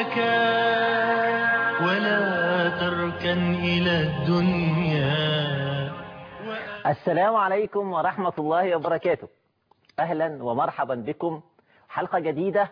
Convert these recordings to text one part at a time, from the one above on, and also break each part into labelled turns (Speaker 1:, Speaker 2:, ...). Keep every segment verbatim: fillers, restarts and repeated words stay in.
Speaker 1: لك ولا تركن إلى الدنيا.
Speaker 2: السلام عليكم ورحمة الله وبركاته. أهلا ومرحبا بكم حلقة جديدة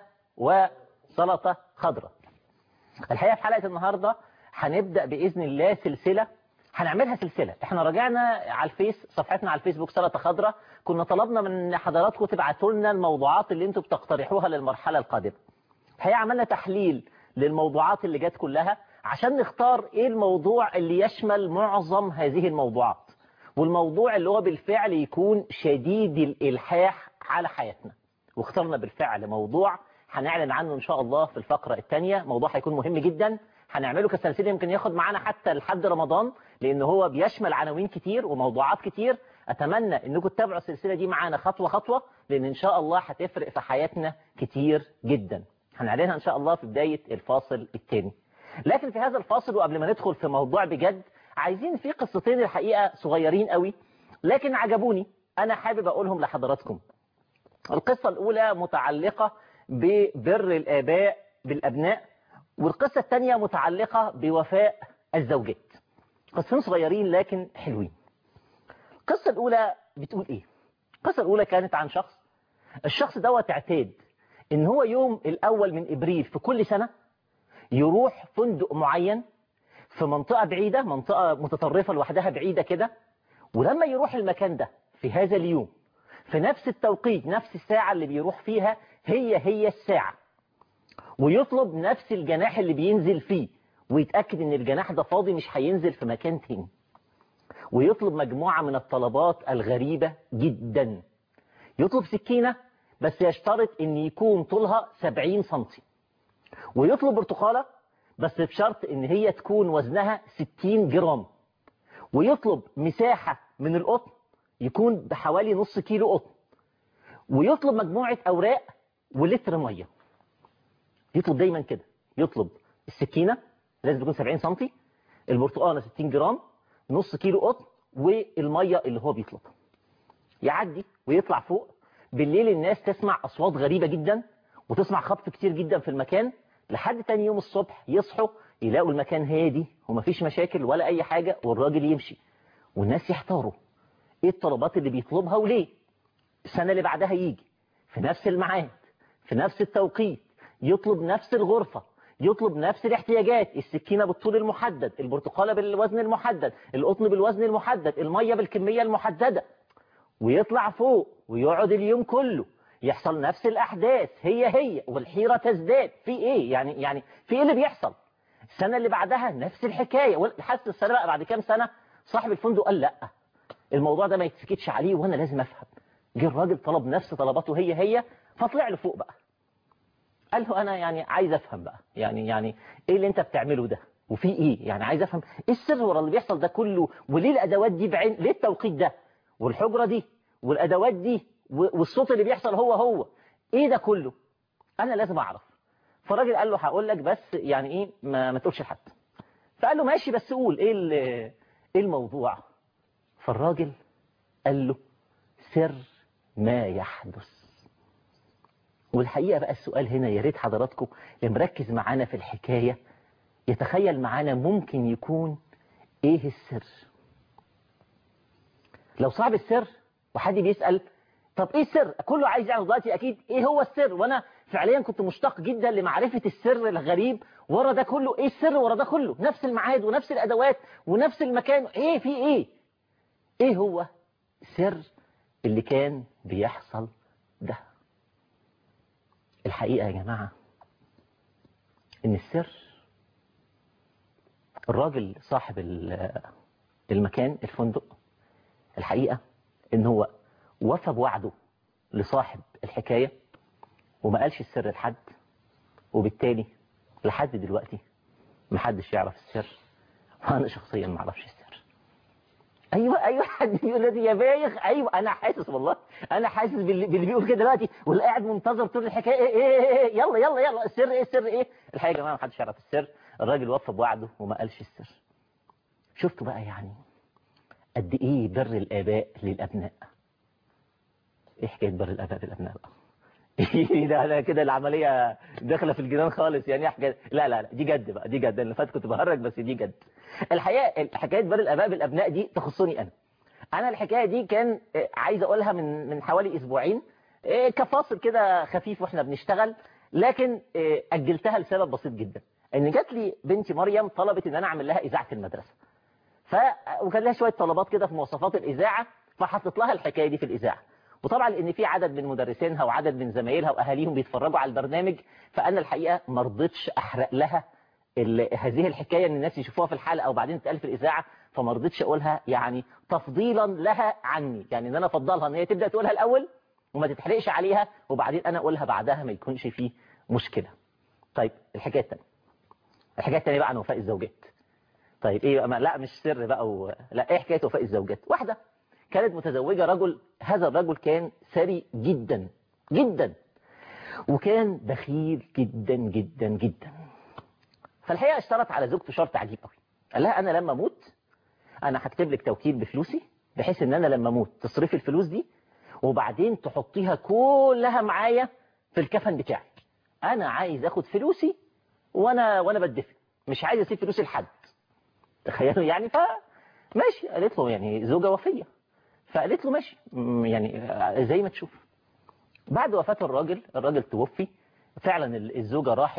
Speaker 2: وسلطة خضراء. الحقيقة في حلقة النهاردة هنبدأ بإذن الله سلسلة، هنعملها سلسلة. احنا راجعنا على الفيس، صفحتنا على الفيسبوك سلطة خضراء، كنا طلبنا من حضراتكم تبعتوا لنا الموضوعات اللي انتم بتقترحوها للمرحلة القادمة. الحقيقة عملنا تحليل للموضوعات اللي جت كلها عشان نختار ايه الموضوع اللي يشمل معظم هذه الموضوعات، والموضوع اللي هو بالفعل يكون شديد الإلحاح على حياتنا. واخترنا بالفعل موضوع هنعلن عنه إن شاء الله في الفقرة الثانية. موضوع هيكون مهم جدا، هنعمله كسلسلة، يمكن ياخد معانا حتى لحد رمضان، لأن هو بيشمل عناوين كتير وموضوعات كتير. أتمنى أنكم تتابعوا السلسلة دي معانا خطوة خطوة، لأن إن شاء الله هتفرق في حياتنا كتير جدا. هنعلنها إن شاء الله في بداية الفاصل الثاني. لكن في هذا الفاصل وقبل ما ندخل في موضوع بجد، عايزين في قصتين الحقيقة صغيرين قوي لكن عجبوني، أنا حابب أقولهم لحضراتكم. القصة الأولى متعلقة ببر الآباء بالأبناء، والقصة الثانية متعلقة بوفاء الزوجات. قصتين صغيرين لكن حلوين. القصة الأولى بتقول إيه؟ القصة الأولى كانت عن شخص، الشخص دوت اعتاد إن هو يوم الأول من إبريل في كل سنة يروح فندق معين في منطقة بعيدة، منطقة متطرفة لوحدها بعيدة كده، ولما يروح المكان ده في هذا اليوم في نفس التوقيت، نفس الساعة اللي بيروح فيها هي هي الساعة، ويطلب نفس الجناح اللي بينزل فيه، ويتأكد ان الجناح ده فاضي مش هينزل في مكان تاني، ويطلب مجموعة من الطلبات الغريبة جدا. يطلب سكينة بس يشترط ان يكون طولها سبعين سنتي، ويطلب برتقالة بس بشرط ان هي تكون وزنها ستين جرام، ويطلب مساحة من القطن يكون بحوالي نص كيلو قطن، ويطلب مجموعة أوراق ولتر مية. يطلب دايما كده، يطلب السكينة لازم تكون سبعين سنتي، البرتقالة ستين جرام، نص كيلو قطن، والمية اللي هو بيطلبها. يعدي ويطلع فوق. بالليل الناس تسمع أصوات غريبة جدا وتسمع خبط كتير جدا في المكان، لحد تاني يوم الصبح يصحوا يلاقوا المكان هادي ومفيش مشاكل ولا أي حاجة، والراجل يمشي والناس يحتاروا ايه الطلبات اللي بيطلبها وليه. السنة اللي بعدها يجي في نفس الميعاد في نفس التوقيت، يطلب نفس الغرفة، يطلب نفس الاحتياجات، السكينة بالطول المحدد، البرتقالة بالوزن المحدد، القطن بالوزن المحدد، المية بالكمية المحددة، ويطلع فوق ويقعد اليوم كله يحصل نفس الأحداث هي هي، والحيرة تزداد. في ايه يعني يعني في ايه اللي بيحصل؟ السنة اللي بعدها نفس الحكاية. حتى السنة بقى بعد كام سنة صاحب الفندق قال لا، الموضوع ده ما يتسكتش عليه وانا لازم افهم. جه الراجل طلب نفس طلباته هي هي، فطلع له فوق بقى قال له انا يعني عايز افهم بقى، يعني يعني ايه اللي انت بتعمله ده وفي ايه، يعني عايز افهم ايه السر ورا اللي بيحصل ده كله، وليه الادوات دي بعين، ليه التوقيت ده والحجرة دي والادوات دي والصوت اللي بيحصل هو هو، ايه ده كله، انا لازم اعرف. فالراجل قال له هقول لك بس يعني ايه ما, ما تقولش لحد. فقال له ماشي بس قول ايه ايه الموضوع. فالراجل قال له سر ما يحدث. والحقيقة بقى السؤال هنا، يا ريت حضراتكم اللي مركز معانا في الحكاية يتخيل معانا ممكن يكون ايه السر. لو صاحب السر وحد بيسأل طب ايه السر، كله عايز يعرف دلوقتي اكيد ايه هو السر، وانا فعليا كنت مشتاق جدا لمعرفة السر الغريب ورا ده كله. ايه السر ورا ده كله؟ نفس الميعاد ونفس الادوات ونفس المكان، ايه في ايه ايه هو سر اللي كان بيحصل ده؟ الحقيقة يا جماعة ان السر، الراجل صاحب المكان الفندق، الحقيقة ان هو وفى بوعده لصاحب الحكاية وما قالش السر لحد، وبالتالي لحد دلوقتي محدش يعرف السر، وانا شخصيا ما اعرفش السر. ايوه ايوه حد يقول لي يا بايخ، ايوه انا حاسس والله، انا حاسس باللي, باللي بيقول كده دلوقتي، واللي قاعد منتظر طول الحكايه ايه ايه ايه, إيه يلا يلا يلا السر ايه السر ايه. الحقيقه يا جماعه ما حدش يعرف السر، الراجل وفى بوعده وما قالش السر. شفتوا بقى يعني قد ايه بر الاباء للابناء؟ ايه حكايه بر الاباء للابناء بقى؟ ده انا كده العمليه داخله في الجنان خالص يعني حاجة. لا لا لا دي جد بقى، دي جد. اللي فات كنت بهرج بس دي جد. الحقيقه حكايه بر الاباء بالابناء دي تخصني انا. انا الحكايه دي كان عايز اقولها من من حوالي اسبوعين كفاصل كده خفيف واحنا بنشتغل، لكن اجلتها لسبب بسيط جدا. ان جات لي بنتي مريم طلبت ان انا اعمل لها اذاعه المدرسه. ف وكان لها شويه طلبات كده في مواصفات الاذاعه، فحطيت لها الحكايه دي في الاذاعه. وطبعا لان في عدد من مدرسينها وعدد من زمايلها واهاليهم بيتفرجوا على البرنامج، فانا الحقيقه ما رضيتش احرق لها هذه الحكايه ان الناس يشوفوها في الحلقه وبعدين تتقال في الاذاعه، فما رضيتش اقولها يعني تفضيلا لها عني، يعني ان انا افضلها ان هي تبدا تقولها الاول وما تتحرقش عليها وبعدين انا اقولها بعدها ما يكونش فيه مشكله. طيب الحكايه الثانيه، الحكايه الثانيه بقى عن وفاء الزوجات. طيب ايه بقى؟ لا مش سر بقى و... لا ايه حكايه وفاء الزوجات؟ واحده كانت متزوجه رجل، هذا الرجل كان ثري جدا جدا وكان بخيل جدا جدا جدا. فالحقيقه اشترط على زوجته شرط عجيب قوي، قال لها انا لما اموت انا هكتب لك توكيل بفلوسي بحيث ان انا لما اموت تصرفي الفلوس دي وبعدين تحطيها كلها معايا في الكفن بتاعي. انا عايز اخد فلوسي وانا وانا بدفن، مش عايز اسيب فلوسي لحد. تخيلوا يعني. ف ماشي، قالت له يعني زوجة وفية، فقالت له ماشي يعني زي ما تشوف. بعد وفاة الراجل، الراجل توفي فعلا، الزوجة راحت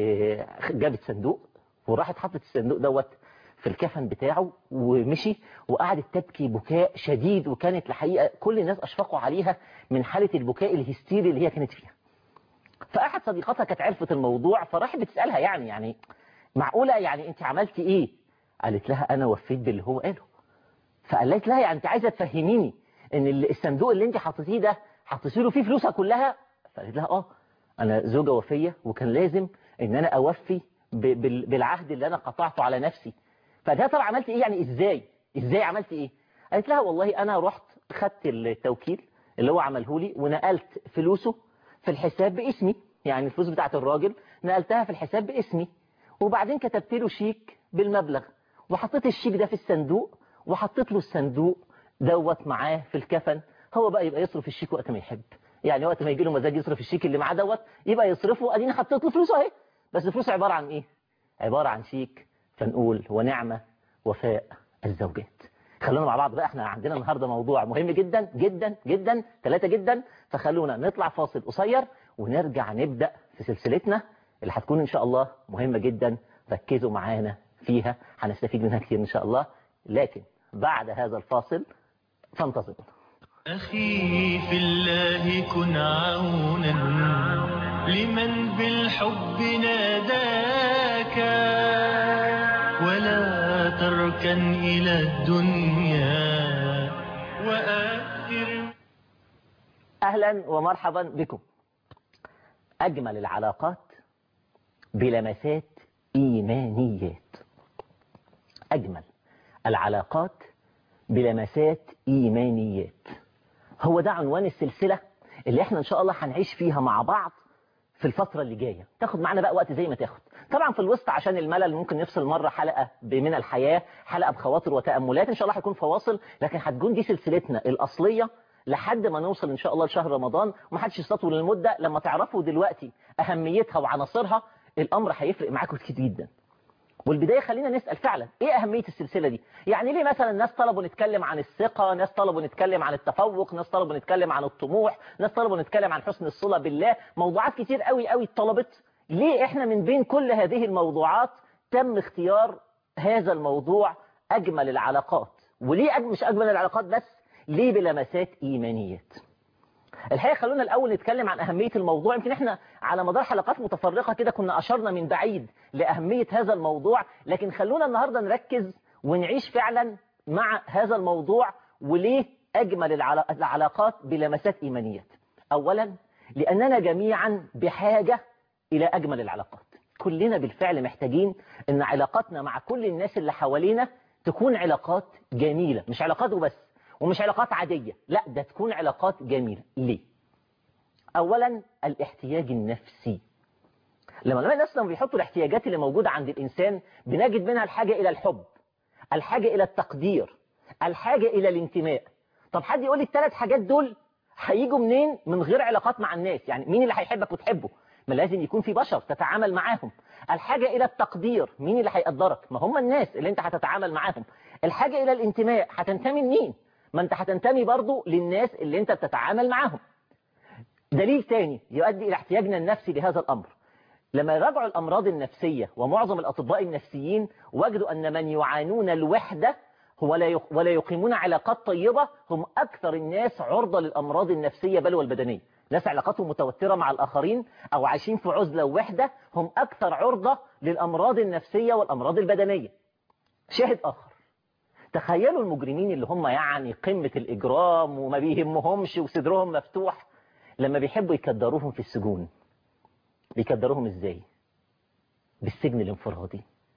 Speaker 2: جابت صندوق وراحت حطت الصندوق دوت في الكفن بتاعه ومشي، وقعدت تبكي بكاء شديد، وكانت الحقيقة كل الناس أشفقوا عليها من حالة البكاء الهستيري اللي هي كانت فيها. فأحد صديقاتها كانت عرفت الموضوع فراحت بتسألها يعني يعني معقولة يعني أنت عملتي إيه؟ قالت لها أنا وفيت باللي هو قاله. فقالت لها يعني أنت عايزة تفهميني إن الصندوق اللي أنت حطيتيه ده حطيتي له فيه فلوسها كلها؟ فقالت لها آه أنا زوجة وفية وكان لازم إن أنا أوفي بالعهد اللي أنا قطعته على نفسي. فده طبعا عملت إيه يعني؟ إزاي إزاي عملت إيه؟ قالت لها والله أنا رحت خدت التوكيل اللي هو عمله لي ونقلت فلوسه في الحساب باسمي، يعني الفلوس بتاعت الراجل نقلتها في الحساب باسمي، وبعدين كتبت له شيك بالمبلغ وحطيت الشيك ده في الصندوق وحطيت له الصندوق دوت معاه في الكفن. هو بقى يبقى يصرف الشيك وقت ما يحب، يعني وقت ما يجي له مزاج يصرف الشيك اللي معاه دوت يبقى يصرفه. اديني حطيت له فلوسه اهي، بس الفلوس عبارة عن ايه؟ عبارة عن شيك. فنقول ونعمة وفاء الزوجات. خلونا مع بعض بقى، احنا عندنا النهارده موضوع مهم جدا جدا جدا، ثلاثة جدا. فخلونا نطلع فاصل قصير ونرجع نبدأ في سلسلتنا اللي هتكون ان شاء الله مهمة جدا. ركزوا معانا فيها، هنستفيد منها كتير ان شاء الله. لكن بعد هذا الفاصل فانتظروا.
Speaker 1: أخي في الله كن عونا لمن بالحب ناداك، ولا تركن إلى الدنيا وآخر.
Speaker 2: أهلا ومرحبا بكم. أجمل العلاقات بلمسات إيمانيات. أجمل العلاقات بلمسات إيمانيات، هو ده عنوان السلسلة اللي احنا ان شاء الله هنعيش فيها مع بعض في الفترة اللي جاية. تاخد معنا بقى وقت زي ما تاخد طبعا في الوسط عشان الملل، ممكن نفصل مرة حلقة من الحياة، حلقة بخواطر وتأملات، ان شاء الله هيكون فواصل، لكن هتكون دي سلسلتنا الأصلية لحد ما نوصل ان شاء الله لشهر رمضان. ومحدش يستطول المدة، لما تعرفوا دلوقتي أهميتها وعناصرها الأمر هيفرق معاكم كتير جدا. والبداية خلينا نسأل فعلا ايه أهمية السلسلة دي؟ يعني ليه مثلا ناس طلبوا نتكلم عن الثقة، ناس طلبوا نتكلم عن التفوق، ناس طلبوا نتكلم عن الطموح، ناس طلبوا نتكلم عن حسن الصلة بالله، موضوعات كتير قوي قوي اتطلبت. ليه احنا من بين كل هذه الموضوعات تم اختيار هذا الموضوع أجمل العلاقات؟ وليه أج... مش أجمل العلاقات بس، ليه بلمسات إيمانيات؟ الحقيقة خلونا الأول نتكلم عن أهمية الموضوع. يمكن احنا على مدار حلقات متفرقة كده كنا أشرنا من بعيد لأهمية هذا الموضوع، لكن خلونا النهاردة نركز ونعيش فعلا مع هذا الموضوع. وليه أجمل العلاقات بلمسات إيمانيات؟ أولا لأننا جميعا بحاجة إلى أجمل العلاقات. كلنا بالفعل محتاجين أن علاقاتنا مع كل الناس اللي حوالينا تكون علاقات جميلة، مش علاقات وبس ومش علاقات عادية، لا ده تكون علاقات جميلة. ليه؟ أولا الاحتياج النفسي. لما نلاقي الناس لما بيحطوا الاحتياجات اللي موجودة عند الإنسان بنجد منها الحاجة إلى الحب، الحاجة إلى التقدير، الحاجة إلى الانتماء. طب حد يقول لي الثلاث حاجات دول هيجوا منين؟ من غير علاقات مع الناس. يعني مين اللي هيحبك وتحبه؟ ما لازم يكون في بشر تتعامل معاهم. الحاجة إلى التقدير، مين اللي هيقدرك؟ ما هم الناس اللي انت هتتعامل معاهم. الحاجة إلى الانتماء، هتنتمي لمين؟ ما انت هتنتمي برضو للناس اللي انت بتتعامل معاهم. دليل تاني يؤدي إلى احتياجنا النفسي لهذا الأمر. لما يراجعوا الأمراض النفسية ومعظم الأطباء النفسيين وجدوا أن من يعانون الوحدة ولا يقيمون علاقات طيبة هم أكثر الناس عرضة للأمراض النفسية بل والبدنية. ناس علاقاتهم متوترة مع الآخرين أو عايشين في عزلة ووحدة هم أكثر عرضة للأمراض النفسية والأمراض البدنية. شاهد آخر، تخيلوا المجرمين اللي هم يعني قمة الإجرام وما بيهمهمش وصدرهم مفتوح، لما بيحبوا يكدروهم في السجون بيكدروهم إزاي؟ بالسجن الانفرادي.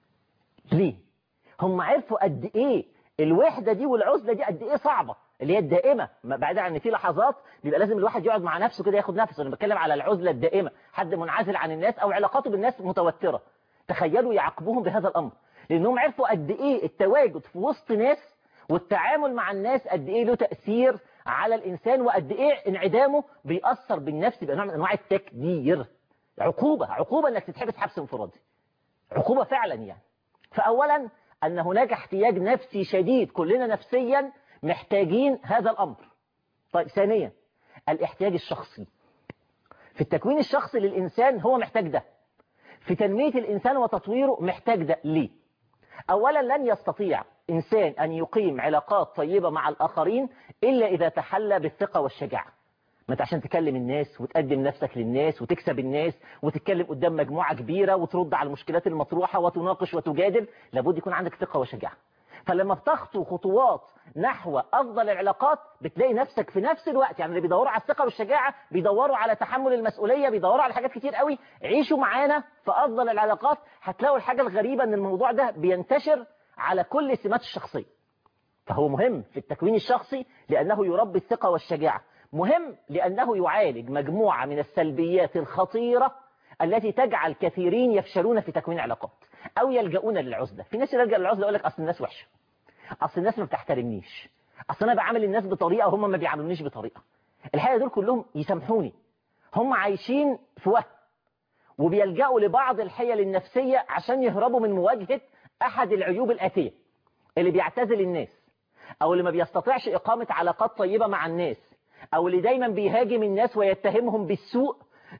Speaker 2: ليه؟ هم عرفوا قد إيه الوحدة دي والعزلة دي قد إيه صعبة، اللي هي الدائمة. بعيدا عن ان في لحظات بيبقى لازم الواحد يقعد مع نفسه كده ياخد نفسه. انا بتكلم على العزلة الدائمة، حد منعزل عن الناس او علاقاته بالناس متوترة. تخيلوا يعاقبوهم بهذا الامر، لانهم عرفوا قد ايه التواجد في وسط ناس والتعامل مع الناس قد ايه له تأثير على الانسان، وقد ايه انعدامه بيأثر بالنفس بنوع من انواع التكدير. عقوبة عقوبة انك تتحبس حبس انفرادي، عقوبة فعلا يعني. فاولا ان هناك احتياج نفسي شديد، كلنا نفسيا محتاجين هذا الأمر. طيب ثانيا الاحتياج الشخصي. في التكوين الشخصي للإنسان هو محتاج ده، في تنمية الإنسان وتطويره محتاج ده. ليه؟ أولا لن يستطيع إنسان أن يقيم علاقات طيبة مع الآخرين إلا إذا تحلى بالثقة والشجاعة. ما انت عشان تكلم الناس وتقدم نفسك للناس وتكسب الناس وتتكلم قدام مجموعة كبيرة وترد على المشكلات المطروحة وتناقش وتجادل، لابد يكون عندك ثقة وشجاعة. فلما بتخطو خطوات نحو أفضل العلاقات بتلاقي نفسك في نفس الوقت، يعني اللي بيدوروا على الثقة والشجاعة بيدوروا على تحمل المسؤولية، بيدوروا على حاجات كتير قوي. عيشوا معانا في أفضل العلاقات هتلاقوا الحاجة الغريبة ان الموضوع ده بينتشر على كل السمات الشخصية. فهو مهم في التكوين الشخصي لأنه يربي الثقة والشجاعة، مهم لأنه يعالج مجموعة من السلبيات الخطيرة التي تجعل كثيرين يفشلون في تكوين علاقات أو يلجؤون للعزلة. في ناس يلجأ للعزلة يقول لك أصل الناس وحشة، أصل الناس ما بتحترمنيش، أصل أنا بعامل الناس بطريقة وهم ما بيعاملونيش بطريقة. الحقيقة دول كلهم يسامحوني هم عايشين في وهم، وبيلجأوا لبعض الحيل النفسية عشان يهربوا من مواجهة أحد العيوب الآتية: اللي بيعتزل الناس، أو اللي ما بيستطيعش إقامة علاقات طيبة مع الناس، أو اللي دايما بيهاجم الناس ويتهمهم بالسوء.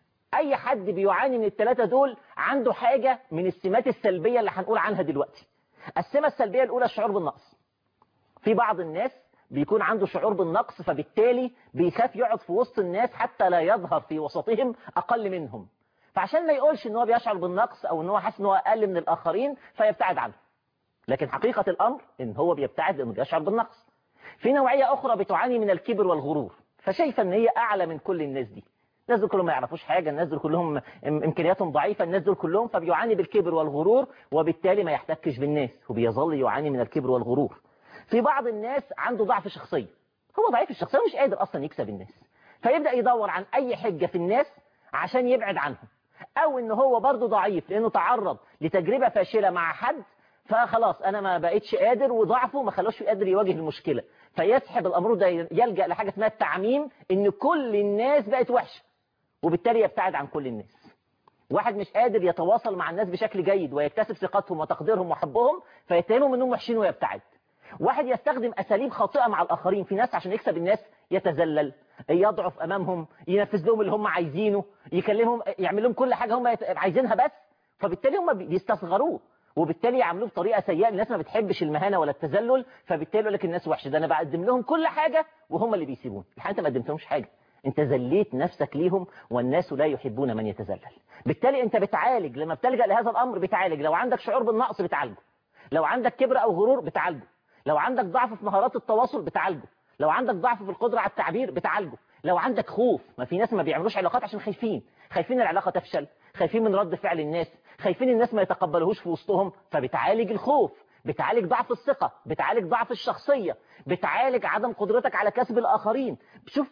Speaker 2: أي حد بيعاني من الثلاثة دول عنده حاجة من السمات السلبية اللي هنقول عنها دلوقتي. السمة السلبية الأولى الشعور بالنقص. في بعض الناس بيكون عنده شعور بالنقص، فبالتالي بيخاف يقعد في وسط الناس حتى لا يظهر في وسطهم أقل منهم، فعشان ما يقولش ان هو بيشعر بالنقص أو ان هو حاسس ان هو أقل من الآخرين فيبتعد عنه. لكن حقيقة الأمر ان هو بيبتعد لأنه بيشعر بالنقص. في نوعية أخرى بتعاني من الكبر والغرور، فشايفة ان هي أعلى من كل الناس دي. الناس دول كلهم ما يعرفوش حاجة، الناس دول كلهم إمكانياتهم ضعيفة، الناس دول كلهم، فبيعاني بالكبر والغرور وبالتالي ما يحتكش بالناس وبيظل يعاني من الكبر والغرور. في بعض الناس عنده ضعف شخصية، هو ضعيف الشخصية ومش قادر أصلا يكسب الناس، فيبدأ يدور عن أي حجة في الناس عشان يبعد عنهم، أو إن هو برضه ضعيف لأنه تعرض لتجربة فاشلة مع حد فخلاص أنا ما بقيتش قادر، وضعفه ما خلوش قادر يواجه المشكلة، فيسحب الأمر ده يلجأ لحاجة اسمها التعميم، إن كل الناس بقت وحشة وبالتالي يبتعد عن كل الناس. واحد مش قادر يتواصل مع الناس بشكل جيد ويكتسب ثقتهم وتقديرهم وحبهم فيتهمهم انهم وحشين ويبتعد. واحد يستخدم اساليب خاطئه مع الاخرين، في ناس عشان يكسب الناس يتذلل، يضعف امامهم، ينفذ لهم اللي هم عايزينه، يكلمهم، يعمل لهم كل حاجه هم عايزينها بس، فبالتالي هم بيستصغروه وبالتالي يعملوه بطريقه سيئه. الناس ما بتحبش المهانه ولا التذلل، فبالتالي يقول لك الناس وحشه، ده انا بقدم لهم كل حاجه وهم اللي بيسيبون. الحقيقه انت ما قدمتلهمش حاجه، انت ذليت نفسك ليهم، والناس لا يحبون من يتذلل. بالتالي انت بتعالج لما بتلجأ لهذا الامر، بتعالج لو عندك شعور بالنقص بتعالجه، لو عندك كبر او غرور بتعالجه، لو عندك ضعف في مهارات التواصل بتعالجه، لو عندك ضعف في القدرة على التعبير بتعالجه، لو عندك خوف، ما في ناس ما بيعملوش علاقات عشان خايفين، خايفين العلاقة تفشل، خايفين من رد فعل الناس، خايفين الناس ما يتقبلوهوش في وسطهم، فبتعالج الخوف، بتعالج ضعف الثقة، بتعالج ضعف الشخصية، بتعالج عدم قدرتك على كسب الآخرين. شوف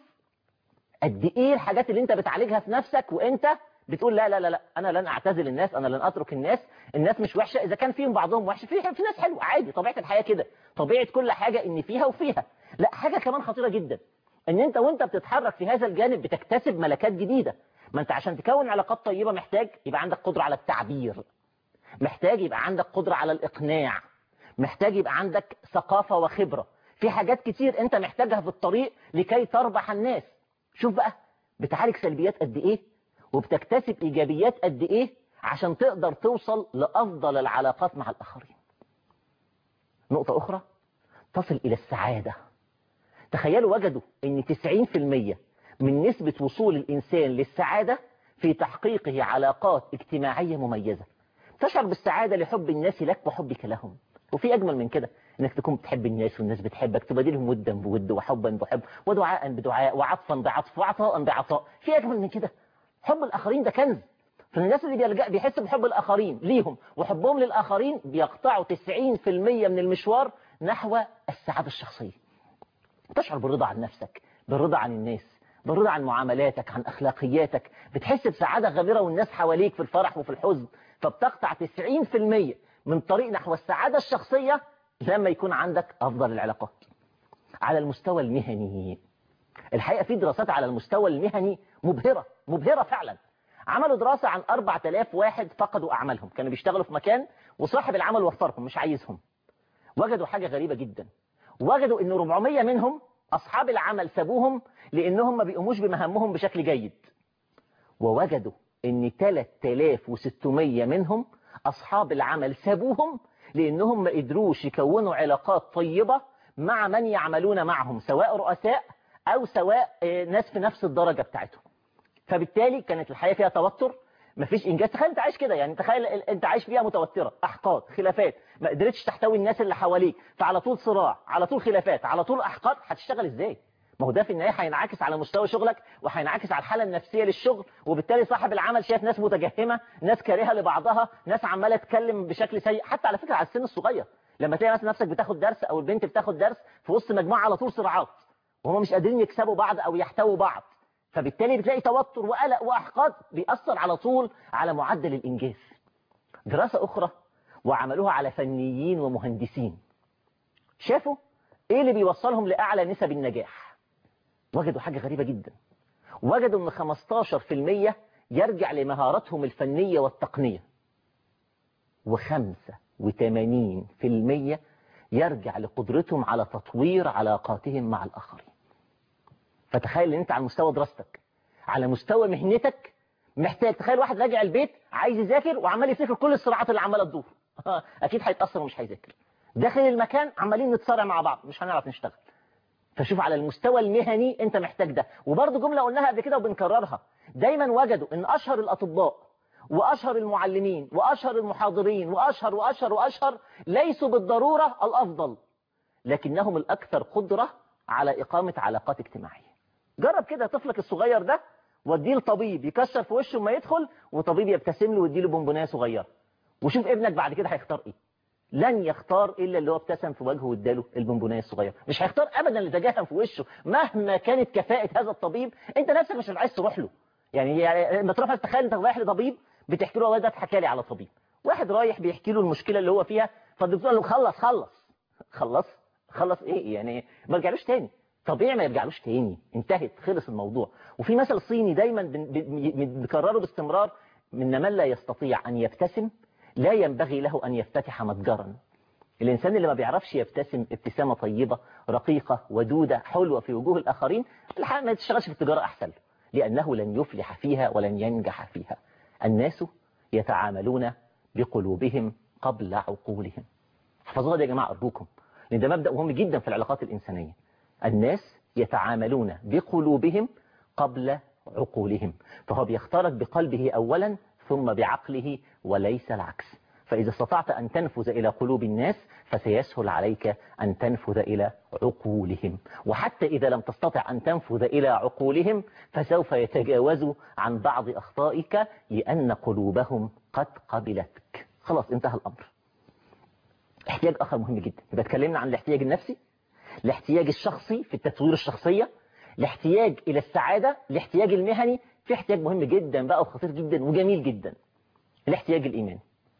Speaker 2: قد ايه الحاجات اللي انت بتعالجها في نفسك وانت بتقول لا لا لا لا انا لن اعتزل الناس، انا لن اترك الناس، الناس مش وحشه، اذا كان فيهم بعضهم وحش في في ناس حلوه عادي، طبيعه الحياه كده، طبيعه كل حاجه ان فيها وفيها. لا، حاجه كمان خطيره جدا، ان انت وانت بتتحرك في هذا الجانب بتكتسب ملكات جديدة. ما انت عشان تكون علاقات طيبة محتاج يبقى عندك قدرة على التعبير، محتاج يبقى عندك قدرة على الإقناع، محتاج يبقى عندك ثقافة وخبرة في حاجات كتير انت محتاجها في الطريق لكي تربح الناس. شوف بقى بتعالج سلبيات قد ايه وبتكتسب ايجابيات قد ايه عشان تقدر توصل لأفضل العلاقات مع الآخرين. نقطة أخرى، تصل إلى السعادة. تخيلوا وجدوا ان تسعين في المية من نسبة وصول الإنسان للسعادة في تحقيقه علاقات اجتماعية مميزة. تشعر بالسعادة لحب الناس لك وحبك لهم. وفي أجمل من كده انك تكون بتحب الناس والناس بتحبك، تبادلهم ودا بود وحبا بحب ودعاء بدعاء وعطفا بعطف وعطاء بعطاء. في أجمل من كده؟ حب الآخرين ده كنز. فالناس اللي بيلجأ بيحس بحب الآخرين ليهم وحبهم للآخرين بيقطعوا تسعين في المية من المشوار نحو السعادة الشخصية. تشعر بالرضا عن نفسك، بالرضا عن الناس، بالرضا عن معاملاتك، عن أخلاقياتك، بتحس بسعادة غامرة والناس حواليك في الفرح وفي الحزن. فبتقطع تسعين في المية من طريق نحو السعادة الشخصية لما يكون عندك أفضل العلاقات. على المستوى المهني، الحقيقة في دراسات على المستوى المهني مبهرة مبهرة فعلا. عملوا دراسة عن أربعة آلاف واحد فقدوا أعمالهم، كانوا بيشتغلوا في مكان وصاحب العمل وفرهم مش عايزهم. وجدوا حاجة غريبة جدا، وجدوا ان أربعمية منهم أصحاب العمل سابوهم لأنهم ما بيقوموش بمهامهم بشكل جيد. ووجدوا ان ثلاثة آلاف وستمية منهم أصحاب العمل سابوهم لأنهم ما قدروش يكونوا علاقات طيبة مع من يعملون معهم، سواء رؤساء أو سواء ناس في نفس الدرجة بتاعتهم. فبالتالي كانت الحياة فيها توتر، مفيش إنجاز. تخيل أنت عايش كده، يعني تخيل أنت عايش فيها متوترة، أحقاد، خلافات، ما قدرتش تحتوي الناس اللي حواليك، فعلى طول صراع، على طول خلافات، على طول أحقاد. هتشتغل إزاي؟ ما هو ده في النهاية هينعكس على مستوى شغلك وهينعكس على الحالة النفسية للشغل. وبالتالي صاحب العمل شايف ناس متجهمة، ناس كارهة لبعضها، ناس عمالة تتكلم بشكل سيء. حتى على فكرة على السن الصغير، لما تلاقي مثلا نفسك بتاخد درس أو البنت بتاخد درس في وسط مجموعة على طول صراعات وهم مش قادرين يكسبوا بعض أو يحتووا بعض، فبالتالي بتلاقي توتر وقلق وأحقاد بيأثر على طول على معدل الإنجاز. دراسة أخرى وعملوها على فنيين ومهندسين، شافوا إيه اللي بيوصلهم لأعلى نسب النجاح. وجدوا حاجة غريبة جدا، وجدوا أن خمستاشر في المية يرجع لمهاراتهم الفنية والتقنية، وخمسة وثمانين في المية يرجع لقدرتهم على تطوير علاقاتهم مع الآخرين. فتخيل ان انت على مستوى دراستك، على مستوى مهنتك، محتاج تخيل واحد راجع البيت عايز يذاكر وعمال يفتكر كل الصراعات اللي عماله تدور، اكيد هيتاثر ومش هيذاكر. داخل المكان عمالين نتصارع مع بعض مش هنعرف نشتغل. فشوف على المستوى المهني انت محتاج ده. وبرضه جمله قلناها قبل كده وبنكررها دايما، وجدوا ان اشهر الاطباء واشهر المعلمين واشهر المحاضرين واشهر واشهر واشهر ليسوا بالضروره الافضل، لكنهم الاكثر قدره على اقامه علاقات اجتماعيه. جرب كده طفلك الصغير ده وديه لطبيب يكسر في وشه ما يدخل، وطبيب يبتسم له ويديله بونبونيه صغيره، وشوف ابنك بعد كده هيختار ايه. لن يختار الا اللي هو ابتسم في وجهه واداله البونبونيه الصغيره، مش هيختار ابدا اللي تجاهل في وشه مهما كانت كفاءه هذا الطبيب. انت نفسك مش عايز تروح له. يعني لما تروح تخيل انت رايح لطبيب بتحكي له ده اتحكى لي على طبيب، واحد رايح بيحكي له المشكله اللي هو فيها، فالدكتور قال له خلص خلص خلص خلص ايه يعني ما رجعلوش تاني. طبيعي ما يرجعلوش تاني، انتهت خلص الموضوع. وفي مثل صيني دايما بنكرره باستمرار، من من لا يستطيع أن يبتسم لا ينبغي له أن يفتتح متجرا. الإنسان اللي ما بيعرفش يبتسم ابتسامة طيبة رقيقة ودودة حلوة في وجوه الآخرين الحقيقة ما يتشغلش في التجارة أحسن له، لأنه لن يفلح فيها ولن ينجح فيها. الناس يتعاملون بقلوبهم قبل عقولهم. احفظوها دي يا جماعة أرجوكم، لأن ده مبدأ مهم جدا في العلاقات الإنسانية. الناس يتعاملون بقلوبهم قبل عقولهم، فهو بيختارك بقلبه أولا ثم بعقله وليس العكس. فإذا استطعت أن تنفذ إلى قلوب الناس فسيسهل عليك أن تنفذ إلى عقولهم، وحتى إذا لم تستطع أن تنفذ إلى عقولهم فسوف يتجاوزوا عن بعض أخطائك لأن قلوبهم قد قبلتك. خلاص انتهى الأمر. احتياج آخر مهم جدا، يبقى اتكلمنا عن الاحتياج النفسي، الاحتياج الشخصي في التطوير الشخصية، الاحتياج إلى السعادة، الاحتياج المهني. في احتياج مهم جدا بقى وخطير جدا وجميل جدا، الاحتياج الإيماني.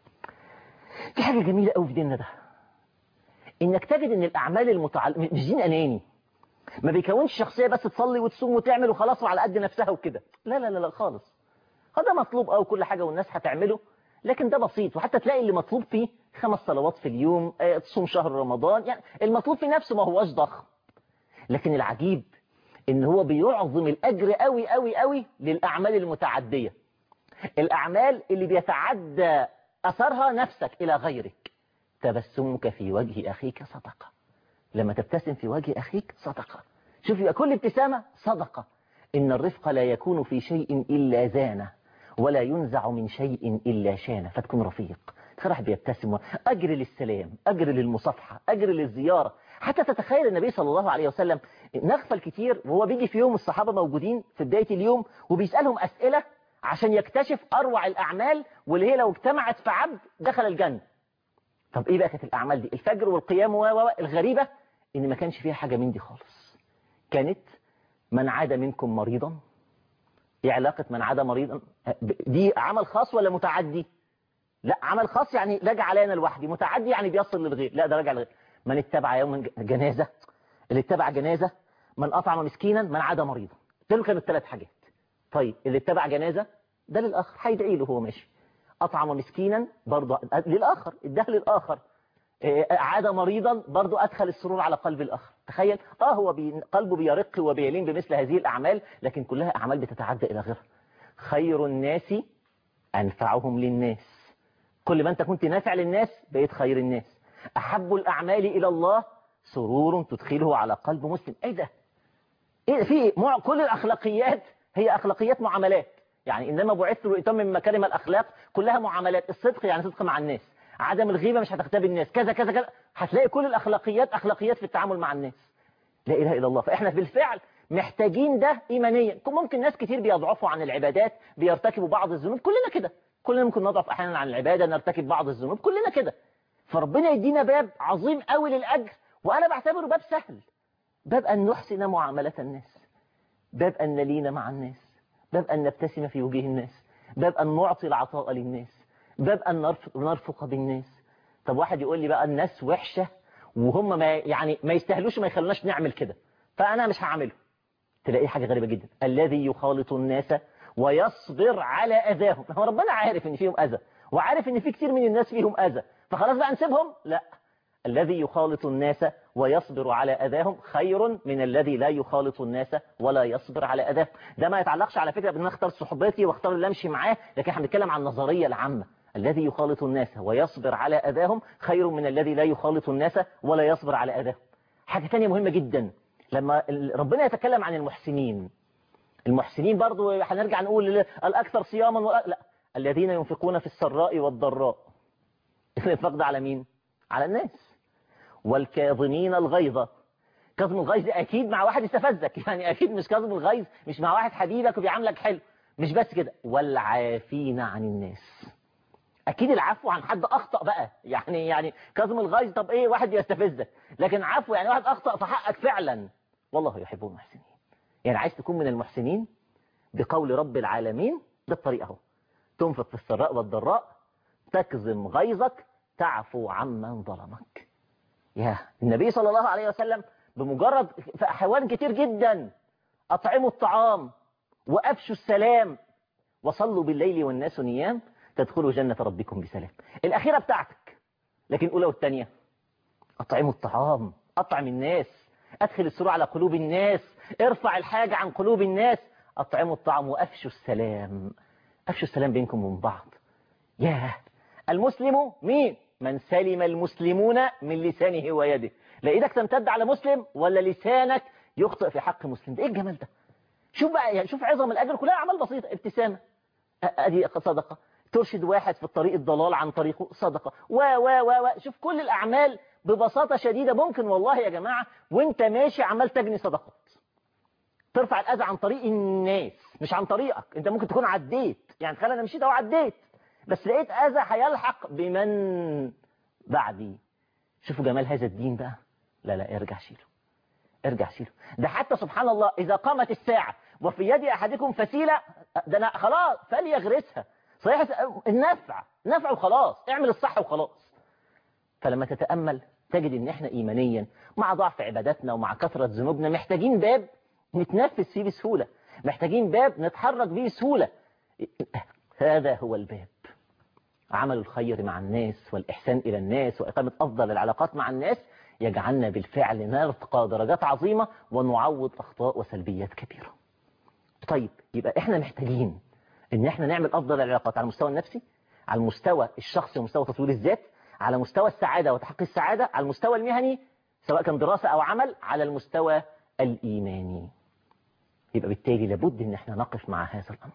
Speaker 2: في حاجة جميلة قوي في ديننا ده، إنك تجد إن الأعمال المتعلقة مش دين أناني، ما بيكونش شخصية بس تصلي وتصوم وتعمل وخلاص وعلى قد نفسها وكده. لا لا لا لا خالص. هذا مطلوب أو كل حاجة والناس هتعمله، لكن ده بسيط. وحتى تلاقي اللي مطلوب فيه خمس صلوات في اليوم، تصوم شهر رمضان، يعني المطلوب في نفسه ما هوش ضخم. لكن العجيب إن هو بيعظم الأجر قوي قوي قوي للأعمال المتعدية، الأعمال اللي بيتعدى أثرها نفسك إلى غيرك. تبسمك في وجه أخيك صدقة. لما تبتسم في وجه أخيك صدقة. شوف يبقى كل ابتسامة صدقة. إن الرفق لا يكون في شيء إلا زانه، ولا ينزع من شيء إلا شانه. فتكون رفيق، تفرح بيبتسم، أجر للسلام، أجر للمصافحة، أجر للزيارة. حتى تتخيل النبي صلى الله عليه وسلم نغفل كتير وهو بيجي في يوم الصحابة موجودين في بداية اليوم وبيسألهم أسئلة عشان يكتشف أروع الأعمال واللي هي لو اجتمعت في عبد دخل الجنة. طب إيه بقى كانت الأعمال دي؟ الفجر والقيام و الغريبة إن ما كانش فيها حاجة من دي خالص. كانت من عاد منكم مريضا. ايه علاقة من عاد مريضا؟ دي عمل خاص ولا متعدي؟ لا، عمل خاص يعني رجع علينا لوحدي، متعدي يعني بيصل للغير. لا، ده رجع للغير. من اتبع يوم جنازة، اللي اتبع جنازة، من أطعم مسكينا، من عاد مريضا. دول كانوا الثلاث حاجات. طيب اللي اتبع جنازة ده للآخر، هيدعي له هو ماشي. أطعم مسكينا برضه للآخر، اداه للآخر. عاد مريضا برضو أدخل السرور على قلب الآخر. تخيل، آه هو بي قلبه بيرق وبيلين بمثل هذه الأعمال، لكن كلها أعمال بتتعدى إلى غيرها. خير الناس أنفعهم للناس. كل ما أنت كنت نافع للناس بقيت خير الناس. أحب الأعمال إلى الله سرور تدخله على قلب مسلم. إيه ده؟ إيه في مع كل الأخلاقيات هي أخلاقيات معاملات. يعني إنما بعثت لأتمم مكارم الأخلاق، كلها معاملات. الصدق يعني صدق مع الناس، عدم الغيبة مش هتغتاب الناس، كذا كذا كذا. هتلاقي كل الأخلاقيات أخلاقيات في التعامل مع الناس. لا إله إلا الله. فإحنا بالفعل محتاجين ده إيمانيا. ممكن ناس كتير بيضعفوا عن العبادات، بيرتكبوا بعض الذنوب، كلنا كده، كلنا ممكن نضعف أحيانا عن العبادة، نرتكب بعض الذنوب، كلنا كده. فربنا يدينا باب عظيم قوي للأجر، وأنا بعتبره باب سهل. باب أن نحسن معاملة الناس، باب أن نلين مع الناس، باب أن نبتسم في وجه الناس، باب أن نعطي العطاء للناس، باب أن نرفق بالناس. طب واحد يقول لي بقى الناس وحشة وهم ما يعني ما يستاهلوش ما يخلوناش نعمل كده، فأنا مش هعمله. تلاقي حاجة غريبة جدا، الذي يخالط الناس ويصبر على أذاهم. هو ربنا عارف إن فيهم أذى، وعارف إن في كتير من الناس فيهم أذى، فخلاص بقى نسيبهم؟ لا. الذي يخالط الناس ويصبر على أذاهم خير من الذي لا يخالط الناس ولا يصبر على أذاهم. ده ما يتعلقش على فكرة بأن اختار صحبتي واختار اللي امشي معاه، لكن احنا بنتكلم عن النظرية العامة. الذي يخالط الناس ويصبر على أذاهم خير من الذي لا يخالط الناس ولا يصبر على أذاهم. حاجة تانية مهمة جدا، لما ربنا يتكلم عن المحسنين، المحسنين برضو هنرجع نقول الأكثر صياما ولا لا، الذين ينفقون في السراء والضراء. الانفاق ده على مين؟ على الناس. والكاظمين الغيظ. كظم الغيظ أكيد مع واحد استفزك، يعني أكيد مش كظم الغيظ مش مع واحد حبيبك وبيعاملك حلو، مش بس كده. والعافين عن الناس. أكيد العفو عن حد أخطأ بقى، يعني يعني كظم الغيظ طب إيه واحد يستفزك، لكن عفو يعني واحد أخطأ في حقك فعلا. والله يحب المحسنين. يعني عايز تكون من المحسنين بقول رب العالمين بالطريقة اهو، تنفق في السراء والضراء، تكظم غيظك، تعفو عمن ظلمك. يا النبي صلى الله عليه وسلم بمجرد في أحوال كتير جدا، أطعموا الطعام وأفشوا السلام وصلوا بالليل والناس نيام تدخلوا جنة ربكم بسلام. الأخيرة بتاعتك، لكن الأولى والثانية أطعموا الطعام، أطعم الناس، أدخل السرور على قلوب الناس، ارفع الحاجة عن قلوب الناس. أطعموا الطعام وأفشوا السلام، أفشوا السلام بينكم وبين بعض. ياه، المسلم مين؟ من سلم المسلمون من لسانه ويده. لا ايدك تمتد على مسلم ولا لسانك يخطئ في حق مسلم. ده ايه الجمال ده؟ شوف بقى، يعني شوف عظم الاجر، كلها اعمال بسيطه. ابتسامه ادي صدقه، ترشد واحد في الطريق الضلال عن طريقه صدقه، و و و شوف كل الاعمال ببساطه شديده. ممكن والله يا جماعه وانت ماشي عمال تجني صدقات، ترفع الاذى عن طريق الناس مش عن طريقك انت. ممكن تكون عديت، يعني تخيل انا مشيت او عديت بس لقيت اذى هيلحق بمن بعدي. شوفوا جمال هذا الدين بقى. لا لا ارجع شيله، ارجع شيله. ده حتى سبحان الله إذا قامت الساعة وفي يد أحدكم فسيلة، ده أنا خلاص فليغرسها. صحيح النفع نفع وخلاص، اعمل الصح وخلاص. فلما تتأمل تجد ان احنا ايمانيا مع ضعف عباداتنا ومع كثرة ذنوبنا محتاجين باب نتنفس فيه بسهولة، محتاجين باب نتحرك به بسهولة. هذا هو الباب، عمل الخير مع الناس والإحسان إلى الناس وإقامة أفضل العلاقات مع الناس يجعلنا بالفعل نرتقى درجات عظيمة ونعوض أخطاء وسلبيات كبيرة. طيب يبقى إحنا محتاجين إن إحنا نعمل أفضل العلاقات على المستوى النفسي، على المستوى الشخصي ومستوى تطوير الذات، على مستوى السعادة وتحقيق السعادة، على المستوى المهني سواء كان دراسة أو عمل، على المستوى الإيماني. يبقى بالتالي لابد إن إحنا نقف مع هذا الأمر.